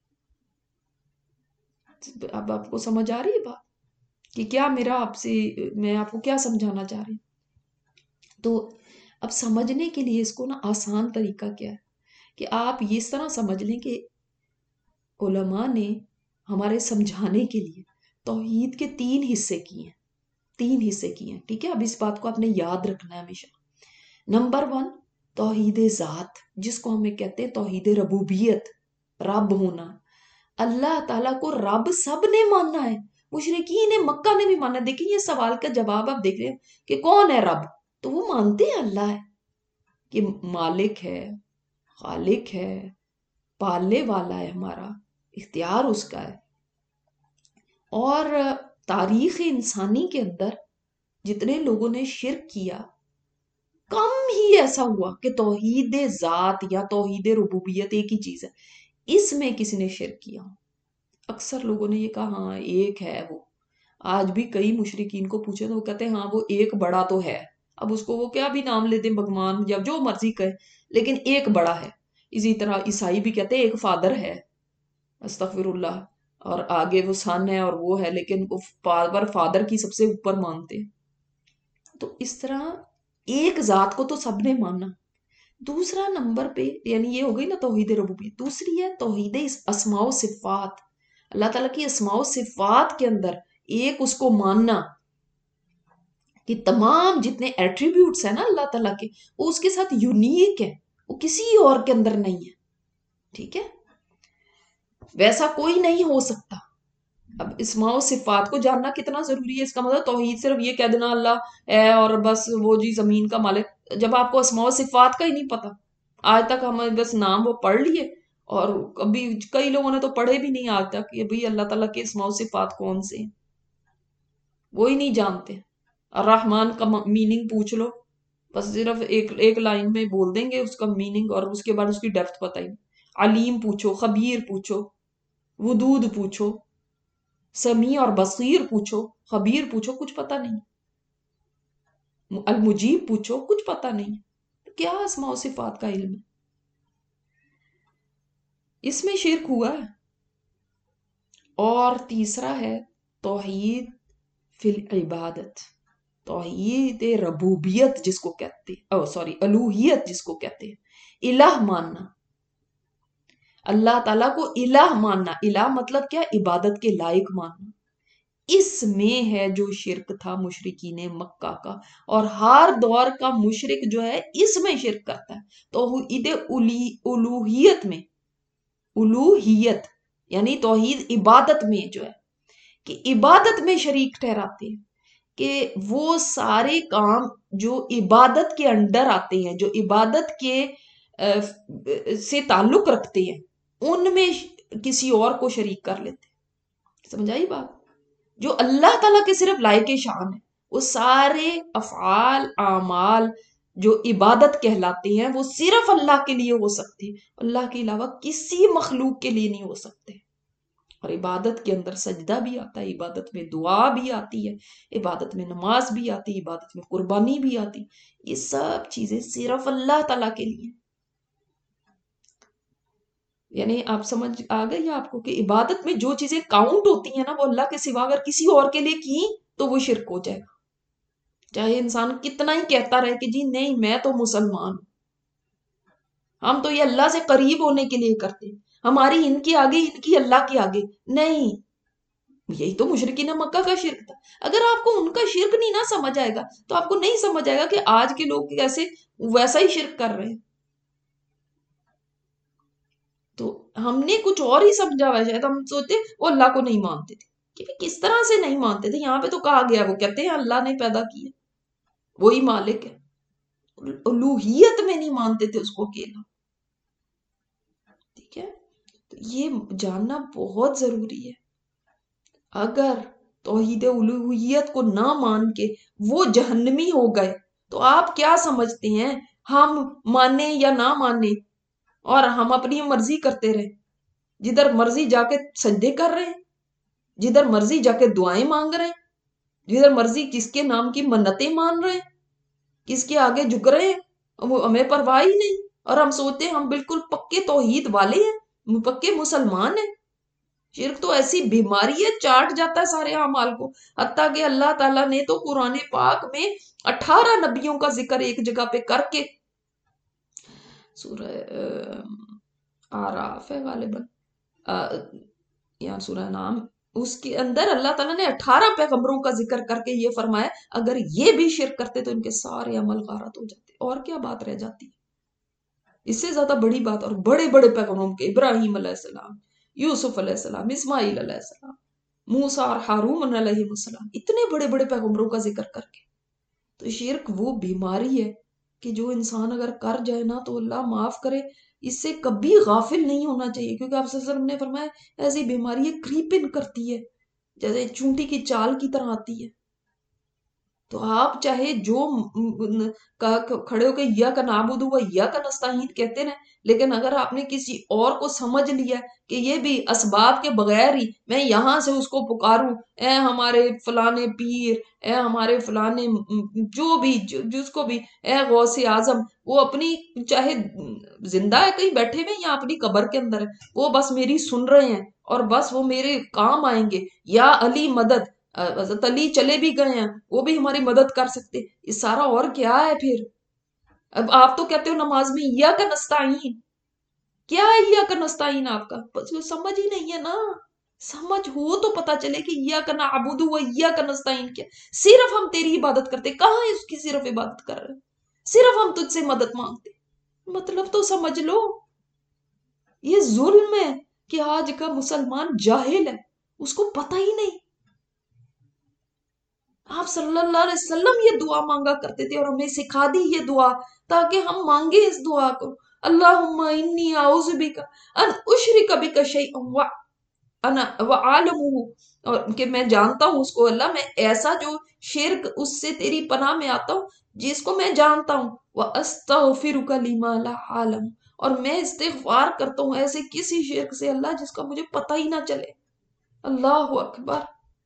Speaker 1: اب آپ کو سمجھ آ رہی ہے بات کہ کیا میرا آپ سے، میں آپ کو کیا سمجھانا چاہ رہی ہوں؟ تو اب سمجھنے کے لیے اس کو نا آسان طریقہ کیا ہے کہ آپ اس طرح سمجھ لیں کہ علماء نے ہمارے سمجھانے کے لیے توحید کے 3 حصے کیے ہیں. 3 حصے کیے ہیں، ٹھیک ہے. اب اس بات کو آپ نے یاد رکھنا ہے ہمیشہ. نمبر 1 توحید ذات، جس کو ہمیں کہتے ہیں توحید ربوبیت، رب ہونا. اللہ تعالیٰ کو رب سب نے ماننا ہے. مشرکین مکہ نے بھی ماننا ہے. دیکھیں یہ سوال کا جواب آپ دیکھ رہے ہیں کہ کون ہے رب، تو وہ مانتے ہیں اللہ ہے کہ مالک ہے، خالق ہے، پالنے والا ہے، ہمارا اختیار اس کا ہے. اور تاریخ انسانی کے اندر جتنے لوگوں نے شرک کیا، کم ہی ایسا ہوا کہ توحید ذات یا توحید ربوبیت ایک ہی چیز ہے اس میں کسی نے شرک کیا. اکثر لوگوں نے یہ کہا ہاں ایک ہے وہ. آج بھی کئی مشرکین کو پوچھے تو وہ کہتے ہیں ہاں وہ ایک بڑا تو ہے. اب اس کو وہ کیا بھی نام لیتے ہیں، بھگوان یا جو مرضی کہے، لیکن ایک بڑا ہے. اسی طرح عیسائی بھی کہتے ہیں ایک فادر ہے، استغفر اللہ، اور آگے وہ سن ہے اور وہ ہے، لیکن وہ پاور فادر کی سب سے اوپر مانتے ہیں. تو اس طرح ایک ذات کو تو سب نے مانا. دوسرا نمبر پہ یعنی یہ ہو گئی نا توحید ربوبیت. دوسری ہے توحید اسماء و صفات. اللہ تعالیٰ کی اسماء و صفات کے اندر ایک اس کو ماننا کہ تمام جتنے ایٹریبیوٹس ہیں نا اللہ تعالیٰ کے، وہ اس کے ساتھ یونیک ہے، وہ کسی اور کے اندر نہیں ہے. ٹھیک ہے، ویسا کوئی نہیں ہو سکتا. اب اسماء و صفات کو جاننا کتنا ضروری ہے. اس کا مطلب توحید صرف یہ کہہ دینا اللہ ہے اور بس وہ جی زمین کا مالک. جب آپ کو اسماء و صفات کا ہی نہیں پتا، آج تک ہمیں بس نام وہ پڑھ لیے، اور کبھی کئی لوگوں نے تو پڑھے بھی نہیں آج تک کہ بھئی اللہ تعالیٰ کے اسماء و صفات کون سے ہیں، وہی نہیں جانتے. الرحمن کا میننگ پوچھ لو، بس صرف ایک لائن میں بول دیں گے اس کا میننگ، اور اس کے بعد اس کی ڈیپتھ پتہ ہی نہیں. علیم پوچھو، خبیر پوچھو، ودود پوچھو، سمیع اور بصیر پوچھو، خبیر پوچھو، کچھ پتہ نہیں. المجیب پوچھو، کچھ پتہ نہیں. کیا اسماء و صفات کا علم ہے؟ اس میں شرک ہوا ہے. اور تیسرا ہے توحید فی العبادت، توحید ربوبیت جس کو کہتے ہیں، الوہیت جس کو کہتے ہیں، الہ ماننا. اللہ تعالیٰ کو الہ ماننا. الہ مطلب کیا؟ عبادت کے لائق ماننا. اس میں ہے جو شرک تھا مشرکین مکہ کا، اور ہر دور کا مشرک جو ہے اس میں شرک کرتا ہے. توحید الوہیت میں، الوہیت یعنی توحید عبادت میں جو ہے کہ عبادت میں شریک ٹھہراتے ہیں، کہ وہ سارے کام جو عبادت کے انڈر آتے ہیں، جو عبادت کے سے تعلق رکھتے ہیں، ان میں کسی اور کو شریک کر لیتے ہیں. سمجھائی بات؟ جو اللہ تعالیٰ کے صرف لائق شان ہے، وہ سارے افعال اعمال جو عبادت کہلاتے ہیں وہ صرف اللہ کے لیے ہو سکتے ہیں، اللہ کے علاوہ کسی مخلوق کے لیے نہیں ہو سکتے. اور عبادت کے اندر سجدہ بھی آتا ہے، عبادت میں دعا بھی آتی ہے، عبادت میں نماز بھی آتی ہے، عبادت میں قربانی بھی آتی، یہ سب چیزیں صرف اللہ تعالیٰ کے لیے. یعنی آپ سمجھ آ گئی آپ کو کہ عبادت میں جو چیزیں کاؤنٹ ہوتی ہیں نا، وہ اللہ کے سوا اگر کسی اور کے لیے کی تو وہ شرک ہو جائے گا. چاہے انسان کتنا ہی کہتا رہے کہ جی نہیں میں تو مسلمان ہوں، ہم تو یہ اللہ سے قریب ہونے کے لیے کرتے ہیں، ہماری ان کی آگے ان کی اللہ کے آگے نہیں. یہی تو مشرکین مکہ کا شرک تھا. اگر آپ کو ان کا شرک نہیں نہ سمجھ آئے گا تو آپ کو نہیں سمجھ آئے گا کہ آج کے لوگ کیسے ویسا ہی شرک کر رہے ہیں. تو ہم نے کچھ اور ہی سمجھا ہوا ہے، شاید ہم سوچتے وہ اللہ کو نہیں مانتے تھے. کہ کس طرح سے نہیں مانتے تھے؟ یہاں پہ تو کہا گیا، وہ کہتے ہیں اللہ نے پیدا کیا، وہی مالک ہے. الوہیت میں نہیں مانتے تھے اس کو اکیلا. ٹھیک ہے، تو یہ جاننا بہت ضروری ہے. اگر توحید الوہیت کو نہ مان کے وہ جہنمی ہو گئے تو آپ کیا سمجھتے ہیں ہم مانے یا نہ مانے اور ہم اپنی مرضی کرتے رہے، جدھر مرضی جا کے سجدے کر رہے ہیں، جدھر مرضی جا کے دعائیں مانگ رہے ہیں، جدھر مرضی کس کے نام کی منتیں مان رہے ہیں، کس کے آگے جھک رہے ہیں، وہ ہمیں پرواہ ہی نہیں. اور ہم سوچتے ہیں ہم بالکل پکے توحید والے ہیں، پکے مسلمان ہیں. شرک تو ایسی بیماری ہے، چاٹ جاتا ہے سارے اعمال کو. حتیٰ کہ اللہ تعالیٰ نے تو قرآن پاک میں 18 نبیوں کا ذکر ایک جگہ پہ کر کے، سورہ آراف ہے غالباً یا سورہ نام، اس کے اندر اللہ تعالیٰ نے 18 پیغمبروں کا ذکر کر کے یہ فرمایا اگر یہ بھی شرک کرتے تو ان کے سارے عمل غارت ہو جاتے. اور کیا بات رہ جاتی؟ اس سے زیادہ بڑی بات. اور بڑے بڑے پیغمبروں کے، ابراہیم علیہ السلام، یوسف علیہ السلام، اسماعیل علیہ السلام، موسیٰ اور ہارون علیہ السلام، اتنے بڑے بڑے پیغمبروں کا ذکر کر کے. تو شرک وہ بیماری ہے کہ جو انسان اگر کر جائے نا تو اللہ معاف کرے، اس سے کبھی غافل نہیں ہونا چاہیے. کیونکہ آپ صلی اللہ علیہ وسلم نے فرمایا ایسی بیماری ہے کریپن کرتی ہے، جیسے چونٹی کی چال کی طرح آتی ہے. تو آپ چاہے جو کھڑے ہو کے یا کا نعبد و یا کا نستعین کہتے ہیں، لیکن اگر آپ نے کسی اور کو سمجھ لیا کہ یہ بھی اسباب کے بغیر ہی میں یہاں سے اس کو پکاروں، اے ہمارے فلانے پیر، اے ہمارے فلانے جو بھی جس کو بھی، اے غوث اعظم، وہ اپنی چاہے زندہ ہے کہیں بیٹھے ہوئے یا اپنی قبر کے اندر ہے، وہ بس میری سن رہے ہیں اور بس وہ میرے کام آئیں گے. یا علی مدد، حضرت علی چلے بھی گئے ہیں، وہ بھی ہماری مدد کر سکتے. یہ سارا اور کیا ہے پھر؟ اب آپ تو کہتے ہو نماز میں یا کا نستعین، کیا ہے یا کا نستعین آپ کا؟ بس وہ سمجھ ہی نہیں ہے نا. سمجھ ہو تو پتا چلے کہ یا کا نعبد و یا کا نستعین کیا. صرف ہم تیری عبادت کرتے، کہاں اس کی صرف عبادت کر رہے، صرف ہم تجھ سے مدد مانگتے. مطلب تو سمجھ لو. یہ ظلم ہے کہ آج کا مسلمان جاہل ہے، اس کو پتہ ہی نہیں. آپ صلی اللہ علیہ وسلم یہ دعا مانگا کرتے تھے اور ہمیں سکھا دی یہ دعا تاکہ ہم مانگے اس دعا کو. اللہم انی اعوذ بک ان اشرک بک شیئا انا وعالمہ، اور کہ میں جانتا ہوں اس کو اللہ، میں ایسا جو شرک اس سے تیری پناہ میں آتا ہوں جس کو میں جانتا ہوں. واستغفرک لما لا اعلم، اور میں استغفار کرتا ہوں ایسے کسی شرک سے اللہ جس کا مجھے پتہ ہی نہ چلے. اللہ اکبر.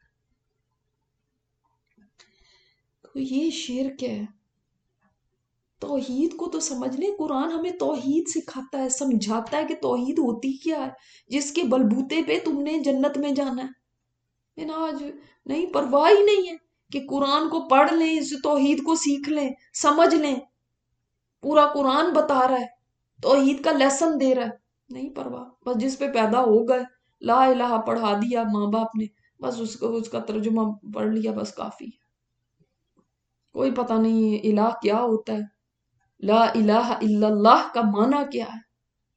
Speaker 1: تو یہ شرک ہے. توحید کو تو سمجھ لیں. قرآن ہمیں توحید سکھاتا ہے، سمجھاتا ہے کہ توحید ہوتی کیا ہے، جس کے بلبوتے پہ تم نے جنت میں جانا ہے. آج نہیں، پرواہ ہی نہیں ہے کہ قرآن کو پڑھ لیں، اس توحید کو سیکھ لیں، سمجھ لیں. پورا قرآن بتا رہا ہے، توحید کا لیسن دے رہا ہے. نہیں پرواہ. بس جس پہ پیدا ہو گئے، لا الہ پڑھا دیا ماں باپ نے، بس اس کا ترجمہ پڑھ لیا، بس کافی. کوئی پتہ نہیں الہ کیا ہوتا ہے، لا الہ الا اللہ کا معنی کیا ہے.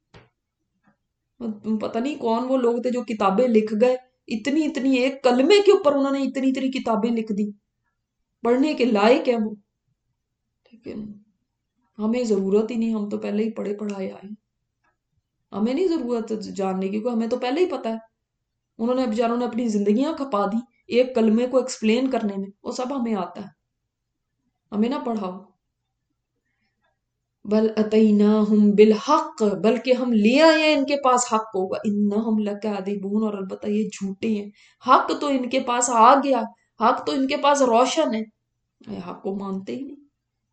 Speaker 1: پتہ نہیں کون وہ لوگ تھے جو کتابیں لکھ گئے، اتنی ایک کلمے کے اوپر انہوں نے اتنی کتابیں لکھ دی، پڑھنے کے لائق ہیں وہ. لیکن ہمیں ضرورت ہی نہیں، ہم تو پہلے ہی پڑھے پڑھائے آئے، ہمیں نہیں ضرورت جاننے کی، ہمیں تو پہلے ہی پتہ ہے. انہوں نے بیچاروں نے اپنی زندگیاں کھپا دی ایک کلمے کو ایکسپلین کرنے میں، وہ سب ہمیں آتا ہے، ہمیں نہ پڑھاؤ. بل اتیناہم بالحق، بلکہ ہم لے آئے ہیں ان کے پاس حق ہوگا، انہم لکاذبون، اور البتہ یہ جھوٹے ہیں، حق تو ان کے پاس آ گیا، حق تو ان کے پاس روشن ہے، یہ حق کو مانتے ہی نہیں،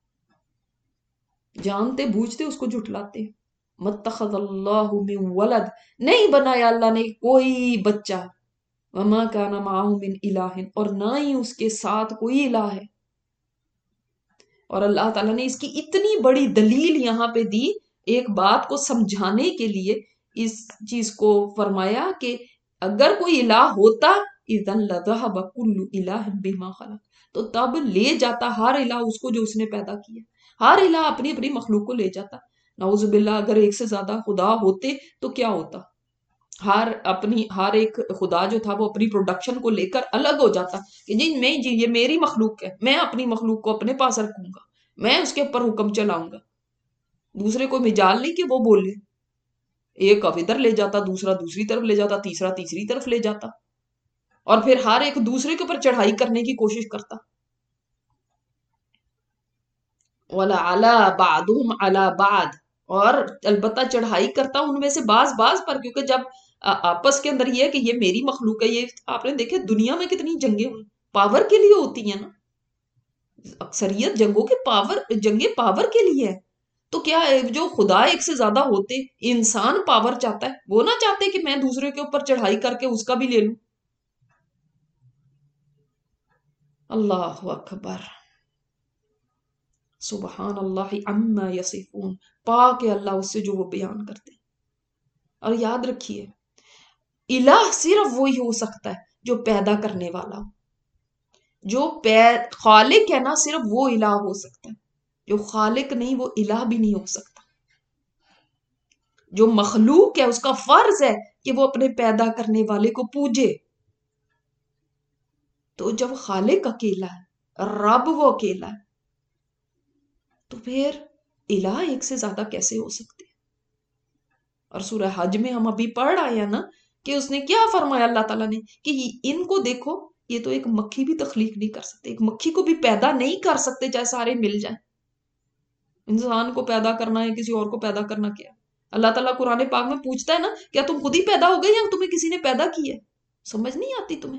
Speaker 1: جانتے بوجھتے اس کو جھٹلاتے ہیں۔ متخذ اللہ من ولد، نہیں بنایا اللہ نے کوئی بچہ، وما کان معہ من الہ، اور نہ ہی اس کے ساتھ کوئی الہ ہے۔ اور اللہ تعالیٰ نے اس کی اتنی بڑی دلیل یہاں پہ دی، ایک بات کو سمجھانے کے لیے اس چیز کو فرمایا کہ اگر کوئی الہ ہوتا اذن لذہب کل الہ بما خلق، تو تب لے جاتا ہر الہ اس کو جو اس نے پیدا کیا، ہر الہ اپنی اپنی مخلوق کو لے جاتا۔ نعوذ باللہ اگر ایک سے زیادہ خدا ہوتے تو کیا ہوتا، ہر ایک خدا جو تھا وہ اپنی پروڈکشن کو لے کر الگ ہو جاتا کہ جی یہ میری مخلوق ہے، میں اپنی مخلوق کو اپنے پاس رکھوں گا، میں اس کے اوپر حکم چلاؤں گا، دوسرے کو مجال نہیں کہ وہ بولے، ایک اب ادھر لے جاتا، دوسرا دوسری طرف لے جاتا، تیسرا تیسری طرف لے جاتا، اور پھر ہر ایک دوسرے کے اوپر چڑھائی کرنے کی کوشش کرتا۔ وَلَعَلَىٰ بَعْضُهُمْ عَلَىٰ بَعْضٍ، اور البتہ چڑھائی کرتا ان میں سے بعض پر، کیونکہ جب آپس کے اندر یہ ہے کہ یہ میری مخلوق ہے، یہ آپ نے دیکھے دنیا میں کتنی جنگیں ہوئی، پاور کے لیے ہوتی ہیں نا، اکثریت جنگوں کے جنگیں پاور کے لیے ہے، تو کیا جو خدا ایک سے زیادہ ہوتے، انسان پاور چاہتا ہے، وہ نہ چاہتے کہ میں دوسرے کے اوپر چڑھائی کر کے اس کا بھی لے لوں۔ اللہ اکبر، سبحان اللہ عما یصفون، پاک ہے اللہ اس سے جو وہ بیان کرتے ہیں۔ اور یاد رکھیے الہ صرف وہی ہو سکتا ہے جو پیدا کرنے والا ہو، جو خالق ہے نا صرف وہ الہ ہو سکتا ہے، جو خالق نہیں وہ الہ بھی نہیں ہو سکتا۔ جو مخلوق ہے اس کا فرض ہے کہ وہ اپنے پیدا کرنے والے کو پوجے، تو جب خالق اکیلا ہے، رب وہ اکیلا ہے، تو پھر الہ ایک سے زیادہ کیسے ہو سکتے ہیں؟ اور سورہ حج میں ہم ابھی پڑھ آئے ہیں نا کہ اس نے کیا فرمایا اللہ تعالیٰ نے کہ ان کو دیکھو، یہ تو ایک مکھی بھی تخلیق نہیں کر سکتے، ایک مکھی کو بھی پیدا نہیں کر سکتے چاہے سارے مل جائیں۔ انسان کو پیدا کرنا ہے کسی اور کو پیدا کرنا کیا؟ اللہ تعالیٰ قرآن پاک میں پوچھتا ہے نا کیا تم خود ہی پیدا ہو گئے یا تمہیں کسی نے پیدا کی ہے؟ سمجھ نہیں آتی تمہیں؟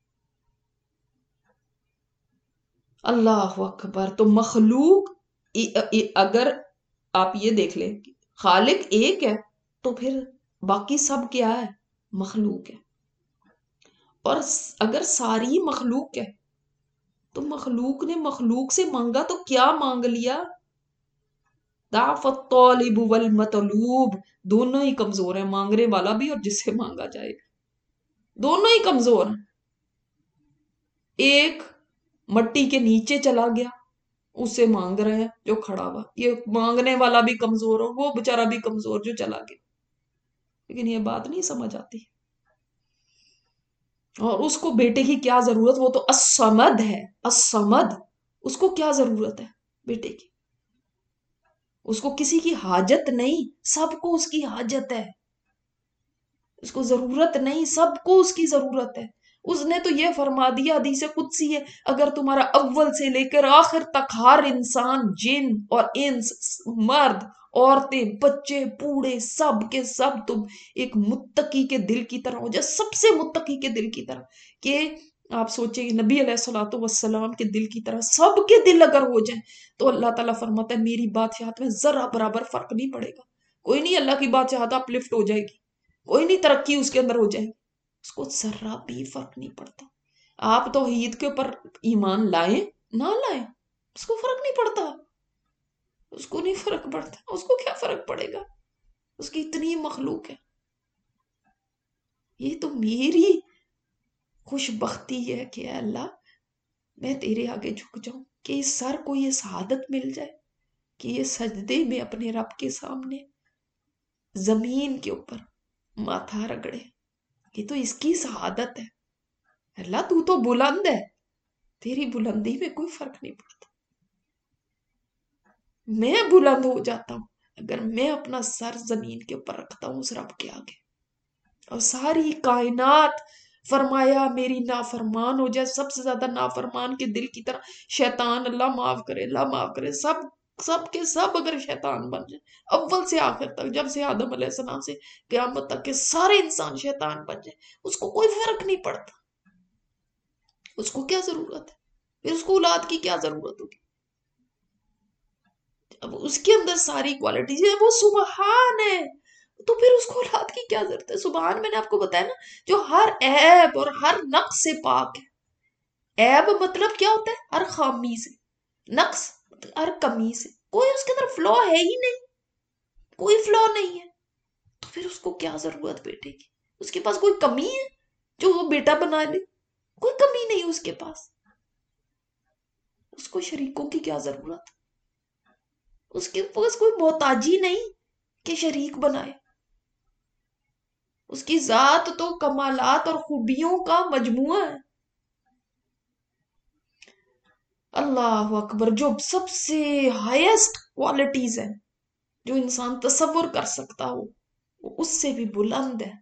Speaker 1: اللہ اکبر، تو مخلوق اگر آپ یہ دیکھ لیں خالق ایک ہے تو پھر باقی سب کیا ہے؟ مخلوق ہے۔ اور اگر ساری مخلوق ہے تو مخلوق نے مخلوق سے مانگا تو کیا مانگ لیا؟ ضعف الطالب والمطلوب، دونوں ہی کمزور ہیں، مانگنے والا بھی اور جس سے مانگا جائے گا، دونوں ہی کمزور ہیں۔ ایک مٹی کے نیچے چلا گیا، اس سے مانگ رہے ہیں جو کھڑا ہوا، یہ مانگنے والا بھی کمزور ہو، وہ بےچارا بھی کمزور جو چلا گیا، لیکن یہ بات نہیں سمجھ آتی۔ اور اس کو بیٹے کی کیا ضرورت، وہ تو الصمد ہے، الصمد، اس کو کیا ضرورت ہے بیٹے کی؟ اس کو کسی کی حاجت نہیں، سب کو اس کی حاجت ہے، اس کو ضرورت نہیں، سب کو اس کی ضرورت ہے۔ اس نے تو یہ فرما دیا، حدیث قدسی ہے، اگر تمہارا اول سے لے کر آخر تک ہر انسان، جن اور انس، مرد، عورتیں، بچے، بوڑھے، سب کے سب تم ایک متقی کے دل کی طرح ہو جائے، سب سے متقی کے دل کی طرح، کہ آپ سوچیں کہ نبی علیہ الصلوۃ والسلام کے دل کی طرح سب کے دل اگر ہو جائیں تو اللہ تعالیٰ فرماتا ہے میری بادشاہت میں ذرا برابر فرق نہیں پڑے گا، کوئی نہیں اللہ کی بادشاہت اپ لفٹ ہو جائے گی، کوئی نہیں ترقی اس کے اندر ہو جائے گی، اس کو ذرا بھی فرق نہیں پڑتا۔ آپ توحید کے اوپر ایمان لائیں نہ لائیں اس کو فرق نہیں پڑتا، اس کو نہیں فرق پڑتا، اس کو کیا فرق پڑے گا، اس کی اتنی مخلوق ہے۔ یہ تو میری خوش بختی ہے کہ اے اللہ میں تیرے آگے جھک جاؤں، کہ اس سر کو یہ سعادت مل جائے کہ یہ سجدے میں اپنے رب کے سامنے زمین کے اوپر ماتھا رگڑے، یہ تو اس کی سعادت ہے۔ اللہ تو تو بلند ہے، تیری بلندی میں کوئی فرق نہیں پڑتا، میں بلند ہو جاتا ہوں اگر میں اپنا سر زمین کے اوپر رکھتا ہوں اس رب کے آگے، اور ساری کائنات فرمایا میری نافرمان ہو جائے، سب سے زیادہ نافرمان کے دل کی طرح شیطان، اللہ معاف کرے، اللہ معاف کرے، سب سب کے سب اگر شیطان بن جائے، اول سے آخر تک، جب سے آدم علیہ السلام سے قیامت تک کے سارے انسان شیطان بن جائے، اس کو کوئی فرق نہیں پڑتا، اس کو کیا ضرورت ہے؟ پھر اس کو اولاد کی کیا ضرورت ہوگی؟ اب اس کے اندر ساری کوالٹیز ہیں، وہ سبحان ہے، تو پھر اس کو اولاد کی کیا ضرورت ہے؟ سبحان میں نے آپ کو بتایا نا، جو ہر عیب اور ہر نقص سے پاک ہے۔ عیب مطلب کیا ہوتا ہے؟ ہر خامی سے، نقص ہر کمی سے، کوئی اس کے اندر فلو ہے ہی نہیں، کوئی فلو نہیں ہے، تو پھر اس کو کیا ضرورت بیٹے کی؟ اس کے پاس کوئی کمی ہے جو وہ بیٹا بنا لے؟ کوئی کمی نہیں اس کے پاس، اس کو شریکوں کی کیا ضرورت؟ اس کے پاس کوئی محتاجی نہیں کہ شریک بنائے، اس کی ذات تو کمالات اور خوبیوں کا مجموعہ ہے۔ اللہ اکبر، جو سب سے ہائیسٹ کوالٹیز ہیں جو انسان تصور کر سکتا ہو، وہ اس سے بھی بلند ہے۔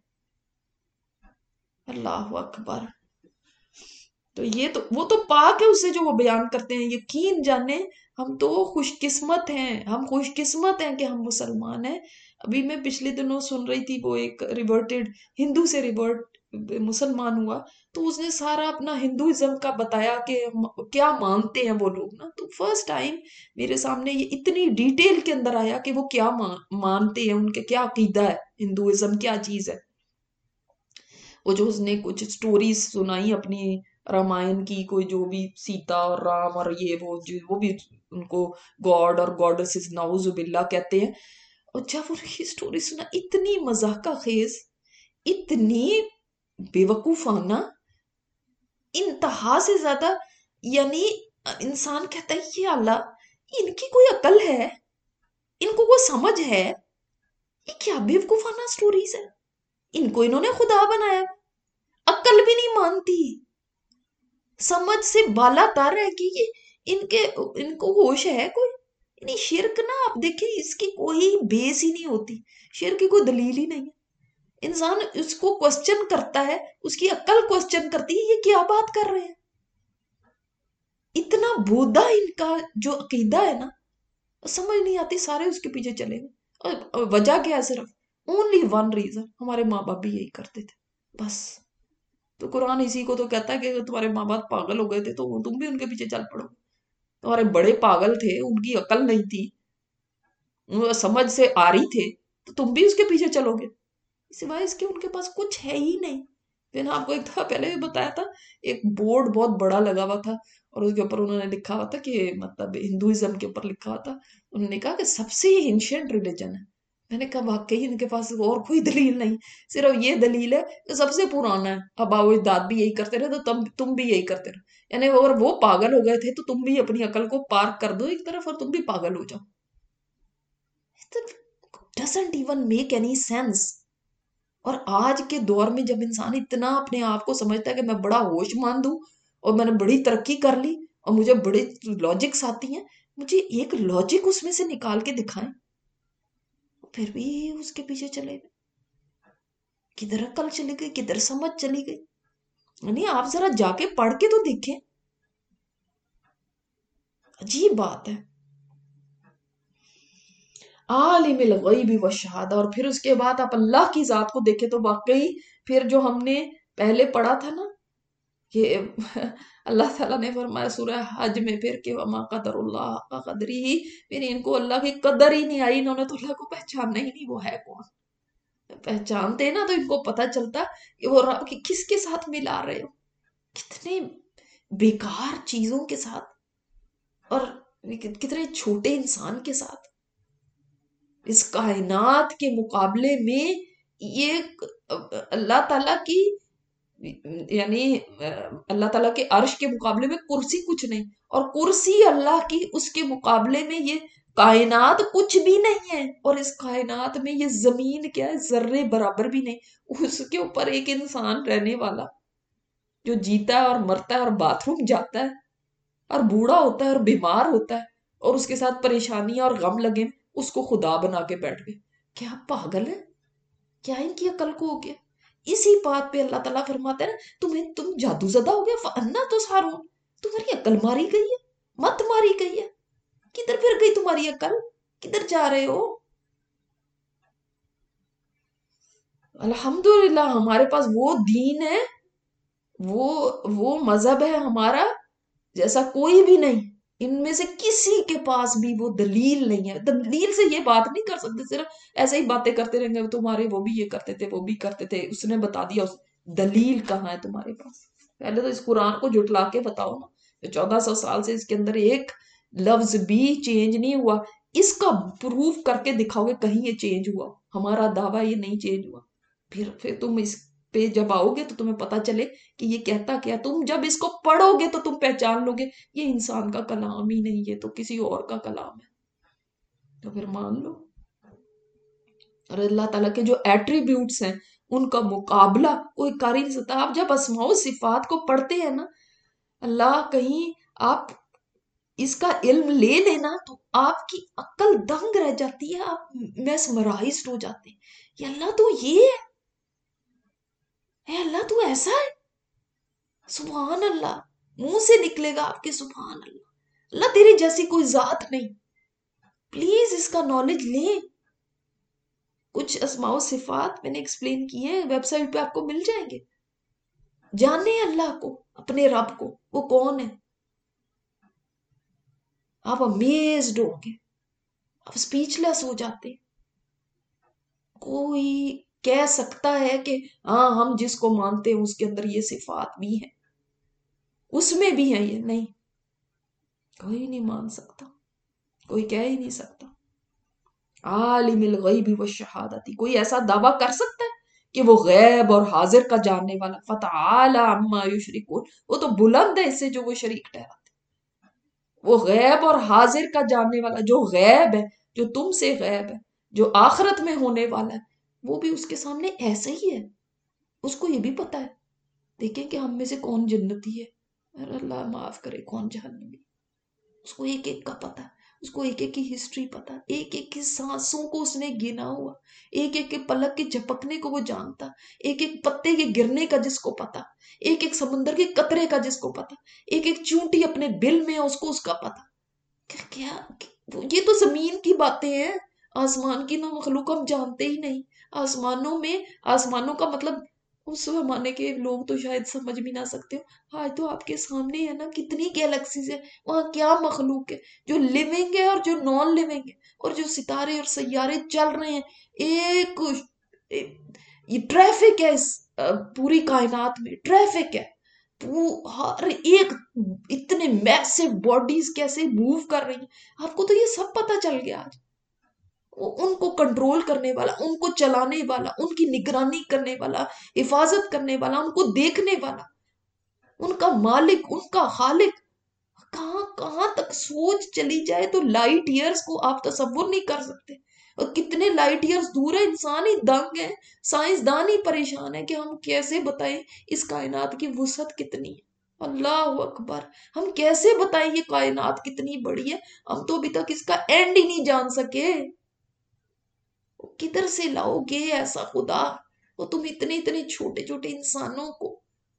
Speaker 1: اللہ اکبر، تو یہ تو وہ تو پاک ہے اسے جو وہ بیان کرتے ہیں۔ یقین جانے ہم تو خوش قسمت ہیں، ہم خوش قسمت ہیں کہ ہم مسلمان ہیں۔ ابھی میں پچھلے دنوں سن رہی تھی، وہ ایک ریورٹڈ ہندو سے ریورٹ مسلمان ہوا، تو اس نے سارا اپنا ہندوازم کا بتایا کہ کیا مانتے ہیں وہ لوگ نا، تو فرسٹ ٹائم میرے سامنے یہ اتنی ڈیٹیل کے اندر آیا کہ وہ کیا مانتے ہیں، ان کے کیا عقیدہ ہے، ہندوازم کیا چیز ہے۔ وہ جو اس نے کچھ سٹوریز سنائی اپنی رامائن کی، کوئی جو بھی سیتا اور رام اور یہ وہ بھی ان کو گاڈ اور گاڈسز نعوذ باللہ کہتے ہیں، اور جب ان کی سٹوری سنا، اتنی مضحکہ خیز، اتنی بیوقوفانہ، انتہا سے زیادہ، یعنی انسان کہتا ہے یہ اللہ، ان کی کوئی عقل ہے؟ ان کو کوئی سمجھ ہے؟ یہ کیا بیوقوفانہ سٹوریز ہے؟ ان کو انہوں نے خدا بنایا، عقل بھی نہیں مانتی، سمجھ سے بالا تر ہے کہ ان کو ہوش ہے کوئی؟ یعنی شرک نا، آپ دیکھیں اس کی کوئی بیس ہی نہیں ہوتی، شرک کی کوئی دلیل ہی نہیں ہے۔ انسان اس کو کوسچن کرتا ہے، اس کی عقل کوسچن کرتی ہے، یہ کیا بات کر رہے ہیں؟ اتنا بودا ان کا جو عقیدہ ہے نا، سمجھ نہیں آتی، سارے اس کے پیچھے چلے گئے، اور وجہ کیا ہے؟ صرف اونلی ون ریزن، ہمارے ماں باپ بھی یہی کرتے تھے بس۔ تو قرآن اسی کو تو کہتا ہے کہ تمہارے ماں باپ پاگل ہو گئے تھے تو تم بھی ان کے پیچھے چل پڑو، تمہارے بڑے پاگل تھے، ان کی عقل نہیں تھی، سمجھ سے آ رہی تھے، تو تم بھی اس کے پیچھے چلو گے، سوائے اس کے ان کے پاس کچھ ہے ہی نہیں۔ میں نے آپ کو ایک دفعہ پہلے بھی بتایا تھا، ایک بورڈ بہت بڑا لگا ہوا تھا، اور اس کے اوپر انہوں نے لکھا ہوا تھا کہ مطلب ہندوازم کے اوپر لکھا ہوا تھا، انہوں نے کہا کہ سب سے اینشینٹ ریلیجن ہے۔ میں نے کہا واقعی ان کے پاس اور کوئی دلیل نہیں، صرف یہ دلیل ہے کہ سب سے پرانا ہے، ابا و اجداد بھی یہی کرتے رہے تو تم بھی یہی کرتے رہو، یعنی اگر وہ پاگل ہو گئے تھے تو تم بھی اپنی عقل کو پارک کر دو ایک طرف اور تم بھی پاگل ہو جاؤ۔ doesn't even make any sense۔ اور آج کے دور میں جب انسان اتنا اپنے آپ کو سمجھتا ہے کہ میں بڑا ہوش مند ہوں اور میں نے بڑی ترقی کر لی اور مجھے بڑی لاجکس آتی ہیں، مجھے ایک لاجک اس میں سے نکال کے دکھائیں، پھر بھی اس کے پیچھے چلے گئے، کدھر عقل چلی گئی، کدھر سمجھ چلی گئی؟ یعنی آپ ذرا جا کے پڑھ کے تو دیکھیں، عجیب بات ہے۔ عالم الغیب والشہادہ، اور پھر اس کے بعد آپ اللہ کی ذات کو دیکھیں تو واقعی پھر جو ہم نے پہلے پڑھا تھا نا کہ اللہ تعالیٰ نے فرمایا سورہ حج میں پھر کہ وما قدر اللہ حق قدری ہی، پھر ان کو اللہ کی قدر ہی نہیں آئی، انہوں نے تو اللہ کو پہچانا ہی نہیں، وہ ہے کون؟ پہچانتے نا تو ان کو پتہ چلتا کہ وہ رب کی کس کے ساتھ ملا رہے ہو، کتنے بیکار چیزوں کے ساتھ، اور کتنے چھوٹے انسان کے ساتھ، اس کائنات کے مقابلے میں یہ اللہ تعالیٰ کی، یعنی اللہ تعالیٰ کے عرش کے مقابلے میں کرسی کچھ نہیں، اور کرسی اللہ کی، اس کے مقابلے میں یہ کائنات کچھ بھی نہیں ہے، اور اس کائنات میں یہ زمین کیا ہے؟ ذرے برابر بھی نہیں، اس کے اوپر ایک انسان رہنے والا جو جیتا ہے اور مرتا ہے اور باتھ روم جاتا ہے اور بوڑھا ہوتا ہے اور بیمار ہوتا ہے اور اس کے ساتھ پریشانیاں اور غم لگے، اس کو خدا بنا کے بیٹھ گئے۔ کیا پاگل ہے؟ کیا ان کی عقل کو ہو گیا؟ اسی بات پہ اللہ تعالیٰ فرماتا ہے نا، تم جادو زدہ ہو گیا، فَأَنَّا تُسْحَرُونَ، تمہاری عقل ماری گئی ہے، مت ماری گئی ہے، کدھر پھر گئی تمہاری عقل؟ کدھر جا رہے ہو؟ الحمدللہ ہمارے پاس وہ دین ہے، وہ مذہب ہے ہمارا جیسا کوئی بھی نہیں. ان میں سے کسی کے پاس بھی وہ دلیل نہیں ہے. دلیل سے یہ بات نہیں کر سکتے، صرف ایسے ہی باتیں کرتے رہیں گے تمہارے وہ بھی یہ کرتے تھے وہ بھی کرتے تھے، اس نے بتا دیا. دلیل کہاں ہے تمہارے پاس؟ پہلے تو اس قرآن کو جھٹلا کے بتاؤ نا. 1400 سال سے اس کے اندر ایک لفظ بھی چینج نہیں ہوا، اس کا پروف کر کے دکھاؤ گے کہیں یہ چینج ہوا. ہمارا دعویٰ یہ نہیں چینج ہوا. پھر تم اس پہ جب آؤ گے تو تمہیں پتا چلے کہ یہ کہتا کیا. تم جب اس کو پڑھو گے تو تم پہچان لو گے یہ انسان کا کلام ہی نہیں، یہ تو کسی اور کا کلام ہے. تو پھر مان لو. اور اللہ تعالیٰ کے جو ایٹریبیوٹس ہیں ان کا مقابلہ کوئی کر ہی نہیں سکتا. آپ جب اسماء و صفات کو پڑھتے ہیں نا، اللہ کہیں آپ اس کا علم لے لینا تو آپ کی عقل دنگ رہ جاتی ہے، آپ میسمرائزڈ ہو جاتے ہیں. یہ اللہ تو یہ ہے، اے اللہ تو ایسا ہے. سبحان اللہ، منہ سے نکلے گا آپ کے سبحان اللہ. اللہ تیری جیسی کوئی ذات نہیں. پلیز اس کا نالج لیں. کچھ اسماء و صفات میں نے ایکسپلین کیے ہیں، ویب سائٹ پہ آپ کو مل جائیں گے. جانے اللہ کو، اپنے رب کو، وہ کون ہے. آپ امیزڈ ہوں گے، آپ سپیچ لیس ہو جاتے. کوئی کہہ سکتا ہے کہ ہاں ہم جس کو مانتے ہیں اس کے اندر یہ صفات بھی ہیں، اس میں بھی ہیں یہ؟ نہیں، کوئی نہیں مان سکتا، کوئی کہہ ہی نہیں سکتا. عالم الغیب والشہادتی، کوئی ایسا دعویٰ کر سکتا ہے کہ وہ غیب اور حاضر کا جاننے والا؟ فتعالی عما یشرکون، وہ تو بلند ہے اس سے جو وہ شریک ٹھہراتے. وہ غیب اور حاضر کا جاننے والا، جو غیب ہے، جو تم سے غیب ہے، جو آخرت میں ہونے والا ہے، وہ بھی اس کے سامنے ایسے ہی ہے. اس کو یہ بھی پتا ہے. دیکھیں کہ ہم میں سے کون جنتی ہے اور اللہ معاف کرے کون جہنمی. اس کو ایک ایک کا پتا ہے، اس کو ایک ایک کی ہسٹری پتا، ایک ایک کی سانسوں کو اس نے گنا ہوا، ایک ایک کے پلک کے جھپکنے کو وہ جانتا، ایک ایک پتے کے گرنے کا جس کو پتا، ایک ایک سمندر کے قطرے کا جس کو پتا، ایک ایک چونٹی اپنے بل میں اس کو اس کا پتا. کیا یہ تو زمین کی باتیں ہیں، آسمان کی نہ مخلوق ہم جانتے ہی نہیں. آسمانوں میں، آسمانوں کا مطلب اس زمانے کے لوگ تو شاید سمجھ بھی نہ سکتے ہو. آج تو آپ کے سامنے ہے نا کتنی گیلیکسیز ہے، وہاں کیا مخلوق ہے جو لیونگ ہے اور جو نان لیونگ ہے، اور جو ستارے اور سیارے چل رہے ہیں. ایک یہ ٹریفک ہے اس پوری کائنات میں، ٹریفک ہے. ہر ایک اتنے میسو باڈیز کیسے موو کر رہی ہیں، آپ کو تو یہ سب پتا چل گیا آج. ان کو کنٹرول کرنے والا، ان کو چلانے والا، ان کی نگرانی کرنے والا، حفاظت کرنے والا، ان کو دیکھنے والا، ان کا مالک، ان کا خالق. کہاں کہاں تک سوچ چلی جائے تو لائٹ ایئرز کو آپ تصور نہیں کر سکتے. اور کتنے لائٹ ایئرز دور ہے، انسان ہی دنگ ہے، سائنسدان ہی پریشان ہے کہ ہم کیسے بتائیں اس کائنات کی وسعت کتنی ہے. اللہ اکبر، ہم کیسے بتائیں یہ کائنات کتنی بڑی ہے؟ ہم تو ابھی تک اس کا اینڈ ہی نہیں جان سکے. کدھر سے لاؤ گے ایسا خدا؟ وہ تم اتنے اتنے چھوٹے چھوٹے انسانوں کو،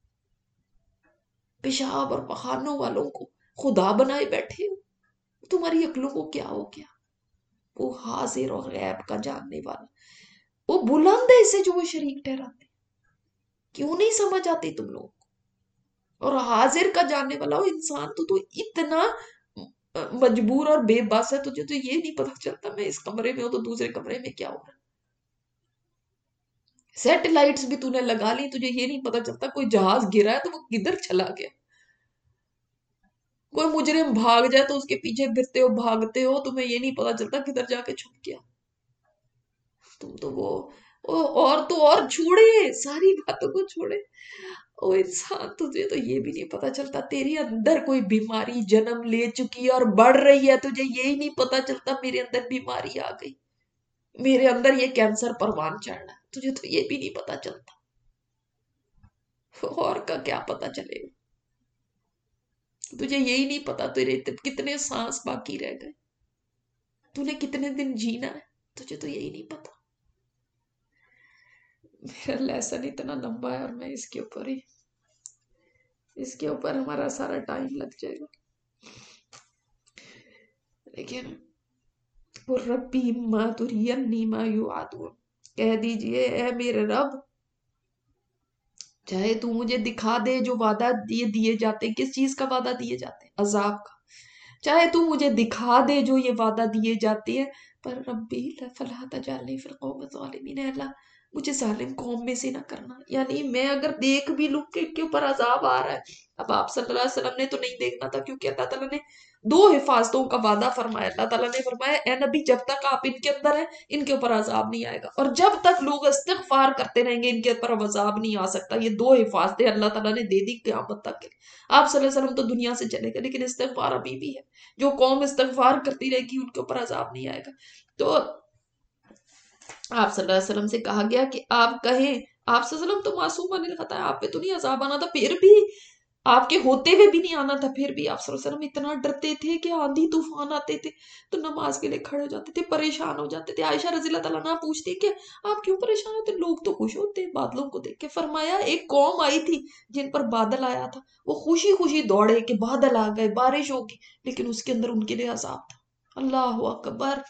Speaker 1: پیشاب اور پخانوں والوں کو خدا بنائے بیٹھے ہو. تمہاری عقلوں کو کیا ہو گیا؟ وہ حاضر اور غیب کا جاننے والا، وہ بلند ہے اسے جو وہ شریک ٹھہراتے. کیوں نہیں سمجھ آتی تم لوگ کو؟ اور حاضر کا جاننے والا، وہ انسان تو اتنا مجبور اور بے بس ہے، تجھے تو یہ نہیں پتا چلتا میں اس کمرے میں ہوں تو دوسرے کمرے میں کیا ہو رہا ہے. سیٹلائٹس بھی تو نے لگا لی، تجھے یہ نہیں پتا چلتا کوئی جہاز گرا ہے تو وہ کدھر چلا گیا. کوئی مجرم بھاگ جائے تو اس کے پیچھے پھرتے ہو، بھاگتے ہو، تمہیں یہ نہیں پتا چلتا کدھر جا کے چھپ گیا. تم تو اور چھوڑے، ساری باتوں کو چھوڑے. او انسان، تجھے تو یہ بھی نہیں پتا چلتا تیرے اندر کوئی بیماری جنم لے چکی ہے اور بڑھ رہی ہے. تجھے یہی نہیں پتا چلتا میرے اندر بیماری آ گئی، میرے اندر یہ کینسر پروان چڑھ رہا ہے. تجھے تو یہ بھی نہیں پتا چلتا. اور کا کیا پتا چلے گا؟ تجھے یہی نہیں پتا تیرے کتنے سانس باقی رہ گئے، تو نے کتنے دن جینا ہے، تجھے تو یہی نہیں پتا. میرا لیسن اتنا لمبا ہے اور میں اس کے اوپر ہمارا سارا ٹائم لگ جائے گا. لیکن ربی ما ترینی ما یوعدون، کہہ دیجئے اے میرے رب، چاہے تو مجھے دکھا دے جو وعدہ دیے جاتے ہیں، کس چیز کا وعدہ دیے جاتے ہیں؟ عذاب کا. چاہے تو مجھے دکھا دے جو یہ وعدہ دیے جاتے ہیں، پر ربی فلا تجعلنی فی القوم الظالمین، اے اللہ مجھے ظالم قوم میں سے نہ کرنا. یعنی میں اگر دیکھ بھی لوں کہ ان کے اوپر عذاب آ رہا ہے، اب آپ صلی اللہ علیہ وسلم نے تو نہیں دیکھنا تھا، کیونکہ اللہ تعالیٰ نے 2 حفاظتوں کا وعدہ فرمایا. اللہ تعالیٰ نے فرمایا اے نبی جب تک آپ ان کے اندر ہیں ان کے اوپر عذاب نہیں آئے گا، اور جب تک لوگ استغفار کرتے رہیں گے ان کے اوپر عذاب نہیں آ سکتا. یہ 2 حفاظتیں اللہ تعالیٰ نے دے دی قیامت تک کے لیے. آپ صلی اللہ علیہ وسلم تو دنیا سے چلے گئے، لیکن استغفار ابھی بھی ہے. جو قوم استغفار کرتی رہے گی ان کے اوپر عذاب نہیں آئے گا. تو آپ صلی اللہ علیہ وسلم سے کہا گیا کہ آپ کہیں، آپ صلی اللہ علیہ وسلم تو معصوم عن الخطا ہے، آپ پہ تو نہیں عذاب آنا تھا، پھر بھی آپ کے ہوتے ہوئے بھی نہیں آنا تھا، پھر بھی آپ صلی اللہ علیہ وسلم اتنا ڈرتے تھے کہ آندھی طوفان آتے تھے تو نماز کے لیے کھڑے ہو جاتے تھے، پریشان ہو جاتے تھے. عائشہ رضی اللہ تعالیٰ عنہا پوچھتی کہ آپ کیوں پریشان ہوتے؟ لوگ تو خوش ہوتے ہیں بادلوں کو دیکھ کے. فرمایا ایک قوم آئی تھی جن پر بادل آیا تھا، وہ خوشی خوشی دوڑے کہ بادل آ گئے، بارش ہوگی، لیکن اس کے اندر ان کے لیے عذاب تھا. اللہ اکبر.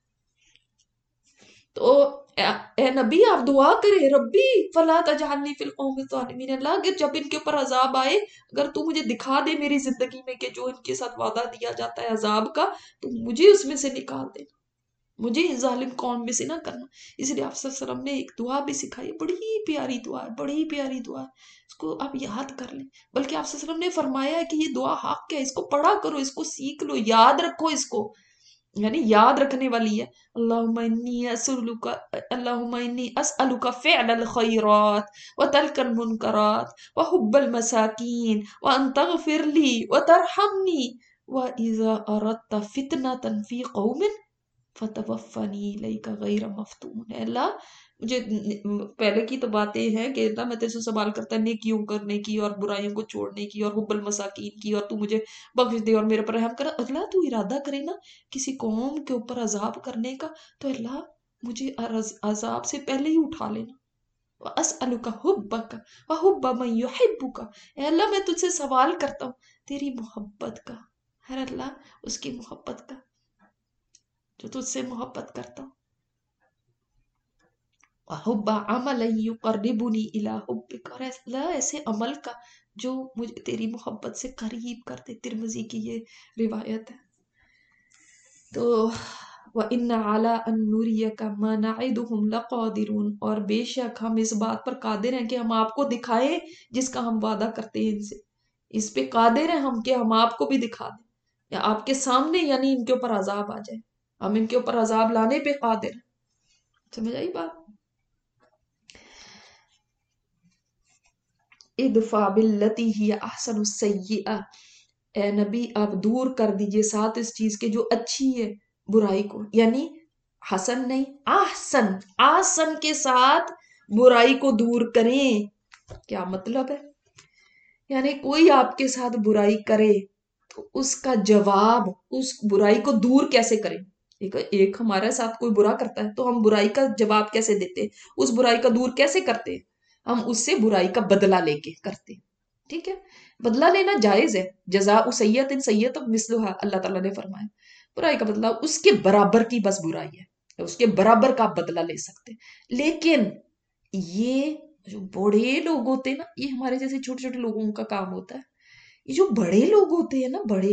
Speaker 1: تو اے نبی آپ دعا کریں ربی فلا تجعلنی فی القوم الظالمین، اللہ اگر جب ان کے اوپر عذاب آئے، اگر تو مجھے دکھا دے میری زندگی میں کہ جو ان کے ساتھ وعدہ دیا جاتا ہے عذاب کا، تو مجھے اس میں سے نکال دینا، مجھے اس ظالم قوم میں سے نہ کرنا. اس لیے آپ صلی اللہ علیہ وسلم نے ایک دعا بھی سکھائی، بڑی پیاری دعا ہے، بڑی پیاری دعا ہے، اس کو آپ یاد کر لیں. بلکہ آپ صلی اللہ علیہ وسلم نے فرمایا ہے کہ یہ دعا حق ہے، اس کو پڑھا کرو، اس کو سیکھ لو، یاد رکھو اس کو، یعنی یاد رکھنے والی ہے. اللہم انی اسألک فعل الخیرات وترک المنکرات وحب المساکین وان تغفر لی وترحمنی واذا اردت فتنة فی قوم فتوفنی الیک غیر مفتون. اے اللہ مجھے پہلے کی تو باتیں ہیں کہ اللہ میں تیرے سے سوال کرتا ہے نیکیوں کرنے کی اور برائیوں کو چھوڑنے کی اور حب المساکین کی، اور تو مجھے بخش دے اور میرے پر رحم کر. اللہ تو ارادہ کرے نا کسی قوم کے اوپر عذاب کرنے کا، تو اللہ مجھے عذاب سے پہلے ہی اٹھا لینا. وَأَسْأَلُكَ حُبَّكَ وَحُبَّ مَن يُحِبُّكَ، اے اللہ میں تجھ سے سوال کرتا ہوں تیری محبت کا، ہر اللہ اس کی محبت کا جو تجھ سے محبت کرتا ہوں. وَحُبَّ عَمَلًا يُقَرِّبُنِي إِلَىٰ حُبِّكَ، اور اللہ ایسے عمل کا جو مجھے تیری محبت سے قریب کر دے. ترمذی کی یہ روایت ہے. تو وَإِنَّ عَلَىٰ أَن نُرِيَكَ مَا نَعِدُهُمْ لَقَادِرُونَ، اور بے شک ہم اس بات پر قادر ہیں کہ ہم آپ کو دکھائیں جس کا ہم وعدہ کرتے ہیں ان سے. اس پہ قادر ہیں ہم کہ ہم آپ کو بھی دکھا دیں، یا آپ کے سامنے یعنی ان کے اوپر عذاب آ جائے، ہم ان کے اوپر عذاب لانے پہ قادر ہیں. سمجھ آئی بات؟ ادفع باللتی ہی احسن السیئہ، اے نبی آپ دور کر دیجئے ساتھ اس چیز کے جو اچھی ہے برائی کو، یعنی حسن نہیں احسن، احسن کے ساتھ برائی کو دور کریں. کیا مطلب ہے؟ یعنی کوئی آپ کے ساتھ برائی کرے تو اس کا جواب، اس برائی کو دور کیسے کریں. ایک ہمارے ساتھ کوئی برا کرتا ہے تو ہم برائی کا جواب کیسے دیتے ہیں، اس برائی کا دور کیسے کرتے ہیں، ہم اس سے برائی کا بدلہ لے کے کرتے ہیں. ٹھیک ہے، بدلہ لینا جائز ہے، جزاء سیئۃ سیئۃ مثلھا، اللہ تعالیٰ نے فرمایا برائی کا بدلہ اس کے برابر کی بس برائی ہے، اس کے برابر کا آپ بدلہ لے سکتے. لیکن یہ جو بڑے لوگ ہوتے ہیں نا، یہ ہمارے جیسے چھوٹے چھوٹے لوگوں کا کام ہوتا ہے. یہ جو بڑے لوگ ہوتے ہیں نا، بڑے،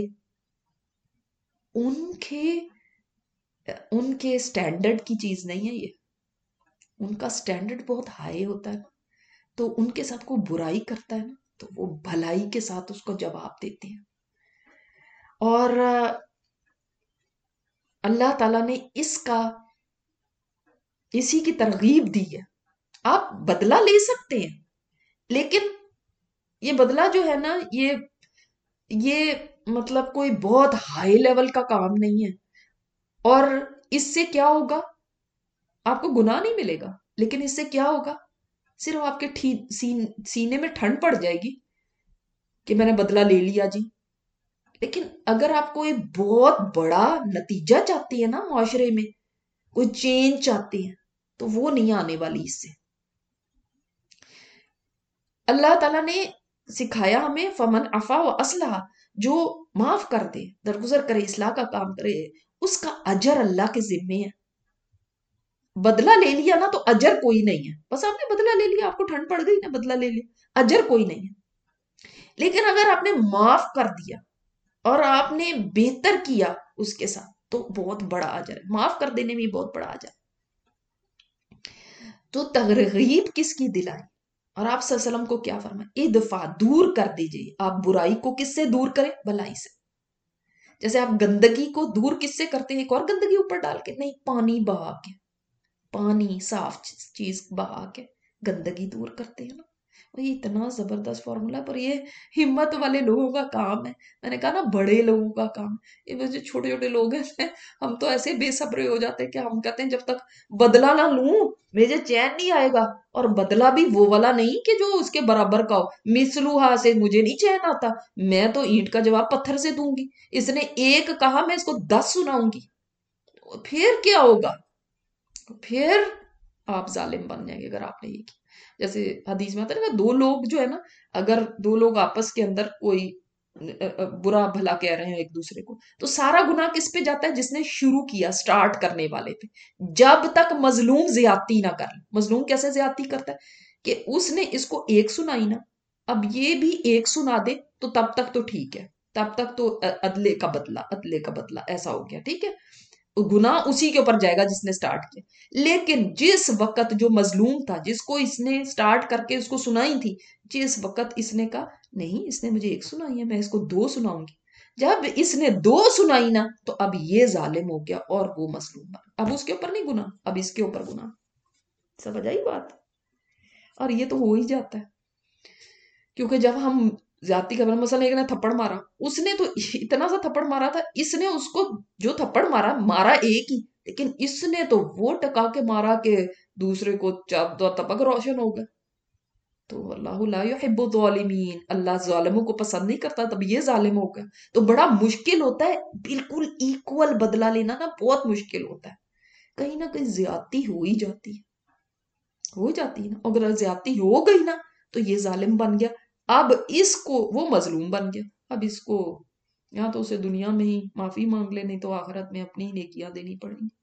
Speaker 1: ان کے سٹینڈرڈ کی چیز نہیں ہے یہ، ان کا سٹینڈرڈ بہت ہائی ہوتا ہے نا. تو ان کے ساتھ کوئی برائی کرتا ہے نا تو وہ بھلائی کے ساتھ اس کو جواب دیتے ہیں. اور اللہ تعالیٰ نے اسی کی ترغیب دی ہے. آپ بدلہ لے سکتے ہیں، لیکن یہ بدلہ جو ہے نا یہ مطلب کوئی بہت ہائی لیول کا کام نہیں ہے. اور اس سے کیا ہوگا، آپ کو گناہ نہیں ملے گا، لیکن اس سے کیا ہوگا، صرف آپ کے سینے میں ٹھنڈ پڑ جائے گی کہ میں نے بدلہ لے لیا جی. لیکن اگر آپ کوئی بہت بڑا نتیجہ چاہتی ہے نا معاشرے میں، کوئی چینج چاہتی ہیں، تو وہ نہیں آنے والی اس سے. اللہ تعالیٰ نے سکھایا ہمیں فمن عفا و اصلح، جو معاف کر دے، درگزر کرے، اصلاح کا کام کرے، اس کا اجر اللہ کے ذمے ہے. بدلہ لے لیا نا تو اجر کوئی نہیں ہے. بس آپ نے بدلہ لے لیا, آپ کو ٹھنڈ پڑ گئی نا, بدلہ لے لیا, اجر کوئی نہیں ہے. لیکن اگر آپ نے معاف کر دیا اور آپ نے بہتر کیا اس کے ساتھ تو بہت بڑا اجر ہے. معاف کر دینے میں بہت بڑا اجر. تو ترغیب کس کی دلائی, اور آپ صلی اللہ علیہ وسلم کو کیا فرمائے, ادفع, دور کر دیجئے. آپ برائی کو کس سے دور کریں, بھلائی سے. جیسے آپ گندگی کو دور کس سے کرتے ہیں, ایک اور گندگی اوپر ڈال کے نہیں, پانی بہا کے, پانی صاف چیز بہا کے گندگی دور کرتے ہیں نا. یہ اتنا زبردست فارمولا, پر یہ ہمت والے لوگوں کا کام ہے. میں نے کہا نا بڑے لوگوں کا کام. یہ جو چھوٹے چھوٹے لوگ ہیں ہم تو ایسے بے صبرے ہو جاتے ہیں کہ ہم کہتے ہیں جب تک بدلہ نہ لوں مجھے چین نہیں آئے گا. اور بدلہ بھی وہ والا نہیں کہ جو اس کے برابر کا ہو. مثلوہا سے مجھے نہیں چین آتا, میں تو اینٹ کا جواب پتھر سے دوں گی. اس نے ایک کہا, میں اس کو 10 سناؤں گی. پھر کیا ہوگا, پھر آپ ظالم بن جائیں گے اگر آپ نے یہ کی. جیسے حدیث میں آتا ہے نا, دو لوگ جو ہے نا, اگر دو لوگ آپس کے اندر کوئی برا بھلا کہہ رہے ہیں ایک دوسرے کو, تو سارا گناہ کس پہ جاتا ہے, جس نے شروع کیا, سٹارٹ کرنے والے پہ. جب تک مظلوم زیادتی نہ کر لے. مظلوم کیسے زیادتی کرتا ہے کہ اس نے اس کو ایک سنائی نا, اب یہ بھی ایک سنا دے تو تب تک تو ٹھیک ہے, تب تک تو عدلے کا بدلہ, عدلے کا بدلہ ایسا ہو گیا, ٹھیک ہے. گناہ اسی کے اوپر جائے گا جس نے سٹارٹ کیا. لیکن جس وقت جو مظلوم تھا, جس کو اس نے سٹارٹ کر کے اس کو سنائی تھی, جس وقت اس نے کہا نہیں اس نے مجھے ایک سنائی ہے, میں اس کو 2 سناؤں گی, جب اس نے 2 سنائی نا تو اب یہ ظالم ہو گیا اور وہ مظلوم بن. اب اس کے اوپر نہیں گناہ, اب اس کے اوپر گناہ. سمجھ آئی بات. اور یہ تو ہو ہی جاتا ہے, کیونکہ جب ہم زیادتی کا مثلا ایک نے تھپڑ مارا, اس نے تو اتنا سا تھپڑ مارا تھا, اس نے اس کو جو تھپڑ مارا مارا ایک ہی, لیکن اس نے تو وہ ٹکا کے مارا کہ دوسرے کو تپک روشن ہو گیا. تو اللہ لا يحب الظالمین, اللہ ظالموں کو پسند نہیں کرتا, تب یہ ظالم ہو گیا. تو بڑا مشکل ہوتا ہے بالکل ایکول بدلہ لینا نا, بہت مشکل ہوتا ہے. کہیں نہ کہیں زیادتی ہو ہی جاتی ہے, ہو جاتی ہے نا. اگر زیادتی ہو گئی نا تو یہ ظالم بن گیا. اب اس کو وہ مظلوم بن گیا, اب اس کو یا تو اسے دنیا میں ہی معافی مانگ لے, نہیں تو آخرت میں اپنی ہی نیکیاں دینی پڑیں گی.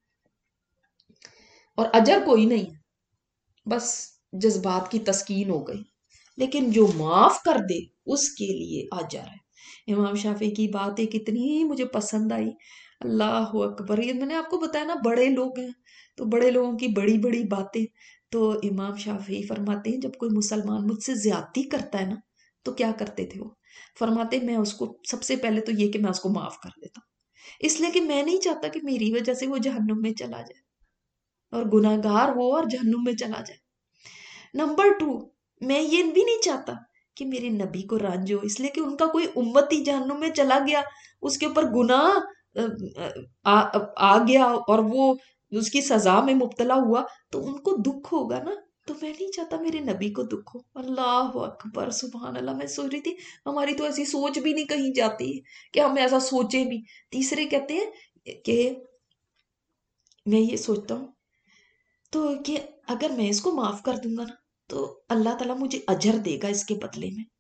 Speaker 1: اور اجر کوئی نہیں ہے, بس جذبات کی تسکین ہو گئی. لیکن جو معاف کر دے اس کے لیے اجر ہے. امام شافعی کی باتیں کتنی مجھے پسند آئی, اللہ اکبر. یہ میں نے آپ کو بتایا نا بڑے لوگ ہیں تو بڑے لوگوں کی بڑی بڑی باتیں. تو امام شافعی فرماتے ہیں جب کوئی مسلمان مجھ سے زیادتی کرتا ہے نا تو کیا کرتے تھے وہ, فرماتے میں اس کو سب سے پہلے تو یہ کہ میں اس کو معاف کر دیتا ہوں, اس لیے کہ میں نہیں چاہتا کہ میری وجہ سے وہ جہنم میں چلا جائے اور گناہگار ہو اور جہنم میں چلا جائے. نمبر 2, میں یہ بھی نہیں چاہتا کہ میرے نبی کو رنج ہو, اس لیے کہ ان کا کوئی امتی جہنم میں چلا گیا, اس کے اوپر گناہ آ گیا اور وہ اس کی سزا میں مبتلا ہوا تو ان کو دکھ ہوگا نا. تو میں نہیں چاہتا میرے نبی کو دکھ ہو. اللہ اکبر, سبحان اللہ. میں سوچ رہی تھی ہماری تو ایسی سوچ بھی نہیں کہیں جاتی کہ ہم ایسا سوچیں بھی. تیسرے کہتے ہیں کہ میں یہ سوچتا ہوں تو کہ اگر میں اس کو معاف کر دوں گا نا تو اللہ تعالیٰ مجھے اجر دے گا اس کے بدلے میں,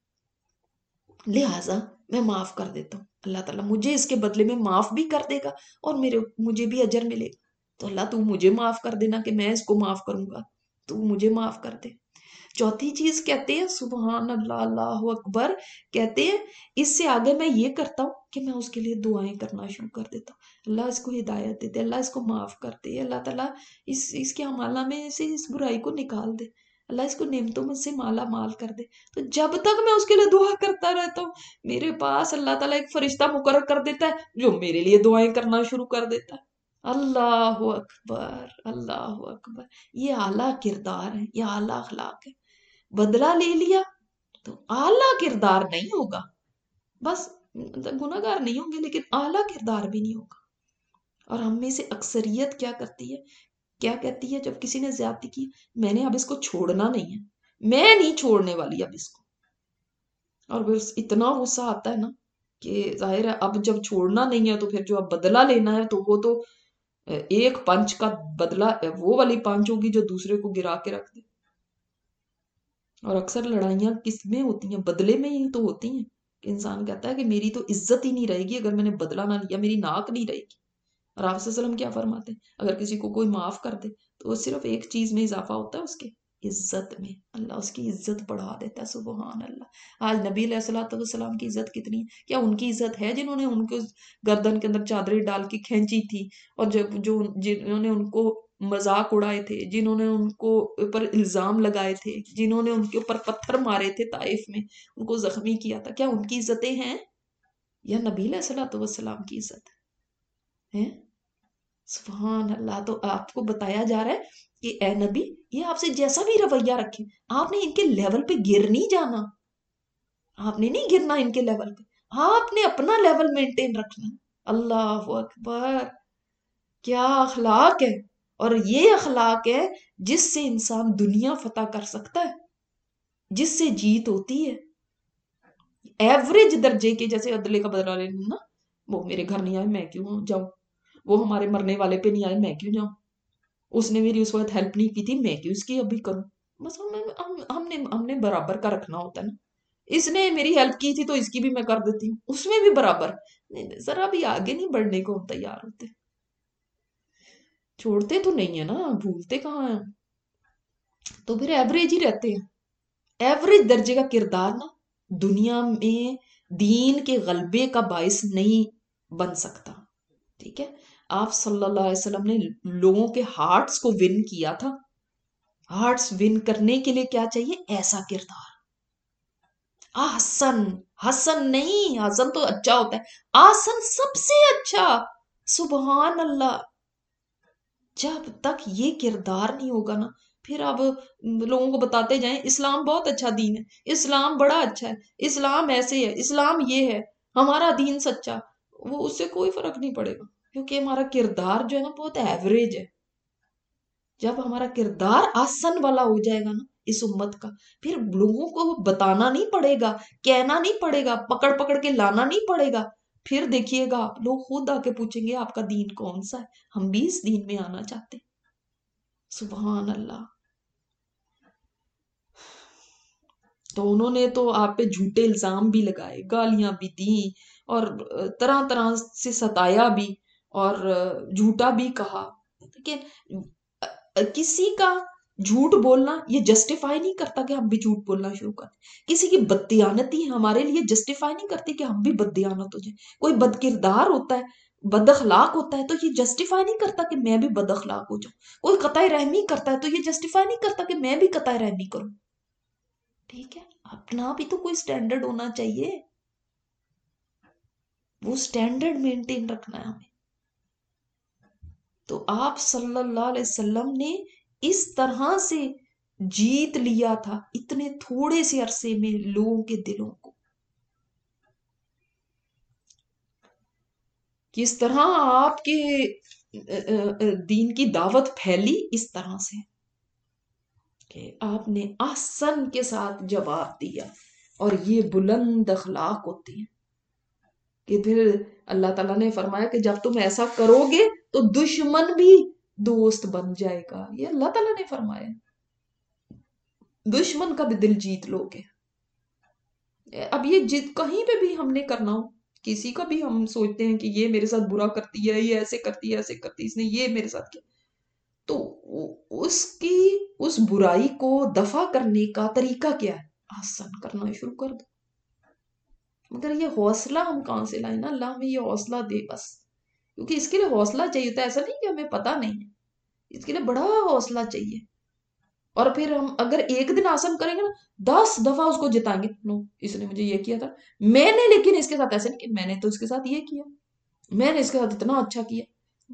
Speaker 1: لہٰذا میں معاف کر دیتا ہوں. اللہ تعالیٰ مجھے اس کے بدلے میں معاف بھی کر دے گا اور مجھے بھی اجر ملے گا. تو اللہ تو مجھے معاف کر دینا کہ میں اس کو معاف کروں گا, تو مجھے معاف کر دے. چوتھی چیز کہتے ہیں سبحان اللہ, اللہ اکبر, کہتے ہیں اس سے آگے میں یہ کرتا ہوں کہ میں اس کے لیے دعائیں کرنا شروع کر دیتا ہوں. اللہ اس کو ہدایت دیتے, اللہ اس کو معاف کرتے, اللہ تعالیٰ اس کے عمالہ میں سے اس برائی کو نکال دے, اللہ اس کو نعمتوں میں سے مالا مال کر دے. تو جب تک میں اس کے لیے دعا کرتا رہتا ہوں میرے پاس اللہ تعالیٰ ایک فرشتہ مقرر کر دیتا ہے جو میرے لیے دعائیں کرنا شروع کر دیتا ہے. اللہ اکبر, اللہ اکبر. یہ اعلیٰ کردار ہے, یہ اعلیٰ اخلاق ہے. بدلہ لے لیا تو اعلیٰ کردار نہیں ہوگا, بس گناہگار نہیں ہوں گے لیکن اعلیٰ کردار بھی نہیں ہوگا. اور ہم میں سے اکثریت کیا کرتی ہے, کیا کہتی ہے جب کسی نے زیادتی کی, میں نے اب اس کو چھوڑنا نہیں ہے, میں نہیں چھوڑنے والی اب اس کو. اور بس اتنا غصہ آتا ہے نا کہ ظاہر ہے اب جب چھوڑنا نہیں ہے تو پھر جو اب بدلہ لینا ہے تو وہ تو ایک پنچ کا بدلہ وہ والی پنچ ہوگی جو دوسرے کو گرا کے رکھ دے. اور اکثر لڑائیاں کس میں ہوتی ہیں, بدلے میں ہی تو ہوتی ہیں کہ انسان کہتا ہے کہ میری تو عزت ہی نہیں رہے گی اگر میں نے بدلہ نہ لیا, میری ناک نہیں رہے گی. اور آپ صلی اللہ علیہ وسلم کیا فرماتے ہیں؟ اگر کسی کو کوئی معاف کر دے تو وہ صرف ایک چیز میں اضافہ ہوتا ہے، اس کے عزت میں، اللہ اس کی عزت بڑھا دیتا ہے. سبحان اللہ. آج نبی علیہ الصلوۃ والسلام کی عزت کتنی ہے؟ کیا ان کی عزت ہے جنہوں نے ان کو گردن کے اندر چادریں ڈال کے کھینچی تھی، اور جنہوں نے ان کو مذاق اڑائے تھے، جنہوں نے ان کو اوپر الزام لگائے تھے، جنہوں نے ان کے اوپر پتھر مارے تھے طائف میں، ان کو زخمی کیا تھا، کیا ان کی عزتیں ہیں یا نبی علیہ الصلوۃ والسلام کی عزت ہے؟ سبحان اللہ. تو آپ کو بتایا جا رہا ہے کہ اے نبی، یہ آپ سے جیسا بھی رویہ رکھے، آپ نے ان کے لیول پہ گر نہیں جانا، آپ نے نہیں گرنا ان کے لیول پہ، آپ نے اپنا لیول مینٹین رکھنا. اللہ اکبر، کیا اخلاق ہے! اور یہ اخلاق ہے جس سے انسان دنیا فتح کر سکتا ہے، جس سے جیت ہوتی ہے. ایوریج درجے کے، جیسے عدلے کا بدلہ لینا نا، وہ میرے گھر نہیں آئے میں کیوں جاؤں، وہ ہمارے مرنے والے پہ نہیں آئے میں کیوں جاؤں، اس نے میری اس وقت ہیلپ نہیں کی تھی میں کیوں اس کی ابھی کروں. بس ہم نے برابر کا رکھنا ہوتا ہے نا. اس نے میری ہیلپ کی تھی تو اس کی بھی میں کر دیتی ہوں، اس میں بھی برابر. ذرا بھی آگے نہیں بڑھنے کو ہم تیار ہوتے، چھوڑتے تو نہیں ہے نا، بھولتے کہاں ہیں. تو پھر ایوریج ہی رہتے ہیں. ایوریج درجے کا کردار نا دنیا میں دین کے غلبے کا باعث نہیں بن سکتا. ٹھیک ہے، آپ صلی اللہ علیہ وسلم نے لوگوں کے ہارٹس کو ون کیا تھا. ہارٹس ون کرنے کے لیے کیا چاہیے؟ ایسا کردار. آسن، حسن نہیں، حسن تو اچھا ہوتا ہے، آسن سب سے اچھا. سبحان اللہ. جب تک یہ کردار نہیں ہوگا نا، پھر آپ لوگوں کو بتاتے جائیں اسلام بہت اچھا دین ہے، اسلام بڑا اچھا ہے، اسلام ایسے ہے، اسلام یہ ہے، ہمارا دین سچا، وہ اس سے کوئی فرق نہیں پڑے گا، کیونکہ ہمارا کردار جو ہے نا بہت ایوریج ہے. جب ہمارا کردار آسن والا ہو جائے گا نا اس امت کا، پھر لوگوں کو بتانا نہیں پڑے گا، کہنا نہیں پڑے گا، پکڑ پکڑ کے لانا نہیں پڑے گا. پھر دیکھیے گا آپ لوگ خود آ کے پوچھیں گے آپ کا دین کون سا ہے، ہم بھی اس دین میں آنا چاہتے. سبحان اللہ. تو انہوں نے تو آپ پہ جھوٹے الزام بھی لگائے، گالیاں بھی دیں، اور طرح طرح سے ستایا بھی، اور جھوٹا بھی کہا. لیکن کسی کا جھوٹ بولنا یہ جسٹیفائی نہیں کرتا کہ ہم بھی جھوٹ بولنا شروع کریں. کسی کی بددیانتی ہمارے لیے جسٹیفائی نہیں کرتی کہ ہم بھی بددیانت ہو جائیں. کوئی بد کردار ہوتا ہے، بد اخلاق ہوتا ہے، تو یہ جسٹیفائی نہیں کرتا کہ میں بھی بد اخلاق ہو جاؤں. کوئی قطع رحمی کرتا ہے تو یہ جسٹیفائی نہیں کرتا کہ میں بھی قطع رحمی کروں. ٹھیک ہے، اپنا بھی تو کوئی سٹینڈرڈ ہونا چاہیے، وہ سٹینڈرڈ مینٹین رکھنا ہے ہمیں. تو آپ صلی اللہ علیہ وسلم نے اس طرح سے جیت لیا تھا اتنے تھوڑے سے عرصے میں لوگوں کے دلوں کو. کس طرح آپ کے دین کی دعوت پھیلی؟ اس طرح سے کہ آپ نے احسن کے ساتھ جواب دیا. اور یہ بلند اخلاق ہوتے ہیں کہ پھر اللہ تعالیٰ نے فرمایا کہ جب تم ایسا کرو گے تو دشمن بھی دوست بن جائے گا. یہ اللہ تعالیٰ نے فرمایا، دشمن کا بھی دل جیت لو گے. اب یہ جیت کہیں پہ بھی ہم نے کرنا ہو، کسی کا بھی ہم سوچتے ہیں کہ یہ میرے ساتھ برا کرتی ہے، یہ ایسے کرتی ہے، ایسے کرتی ہے، اس نے یہ میرے ساتھ کیا، تو اس کی اس برائی کو دفع کرنے کا طریقہ کیا ہے؟ آسان کرنا شروع کر دو. مگر یہ حوصلہ ہم کہاں سے لائیں نا، اللہ ہمیں یہ حوصلہ دے بس، کیونکہ اس کے لیے حوصلہ چاہیے ہوتا ہے. ایسا نہیں کہ ہمیں پتہ نہیں ہے، اس کے لیے بڑا حوصلہ چاہیے. اور پھر ہم اگر ایک دن آسن کریں گے نا، 10 دفعہ اس کو جتائیں گے. نو، اس نے مجھے یہ کیا تھا، میں نے لیکن اس کے ساتھ ایسے نہیں کہ میں نے تو اس کے ساتھ یہ کیا، میں نے اس کے ساتھ اتنا اچھا کیا.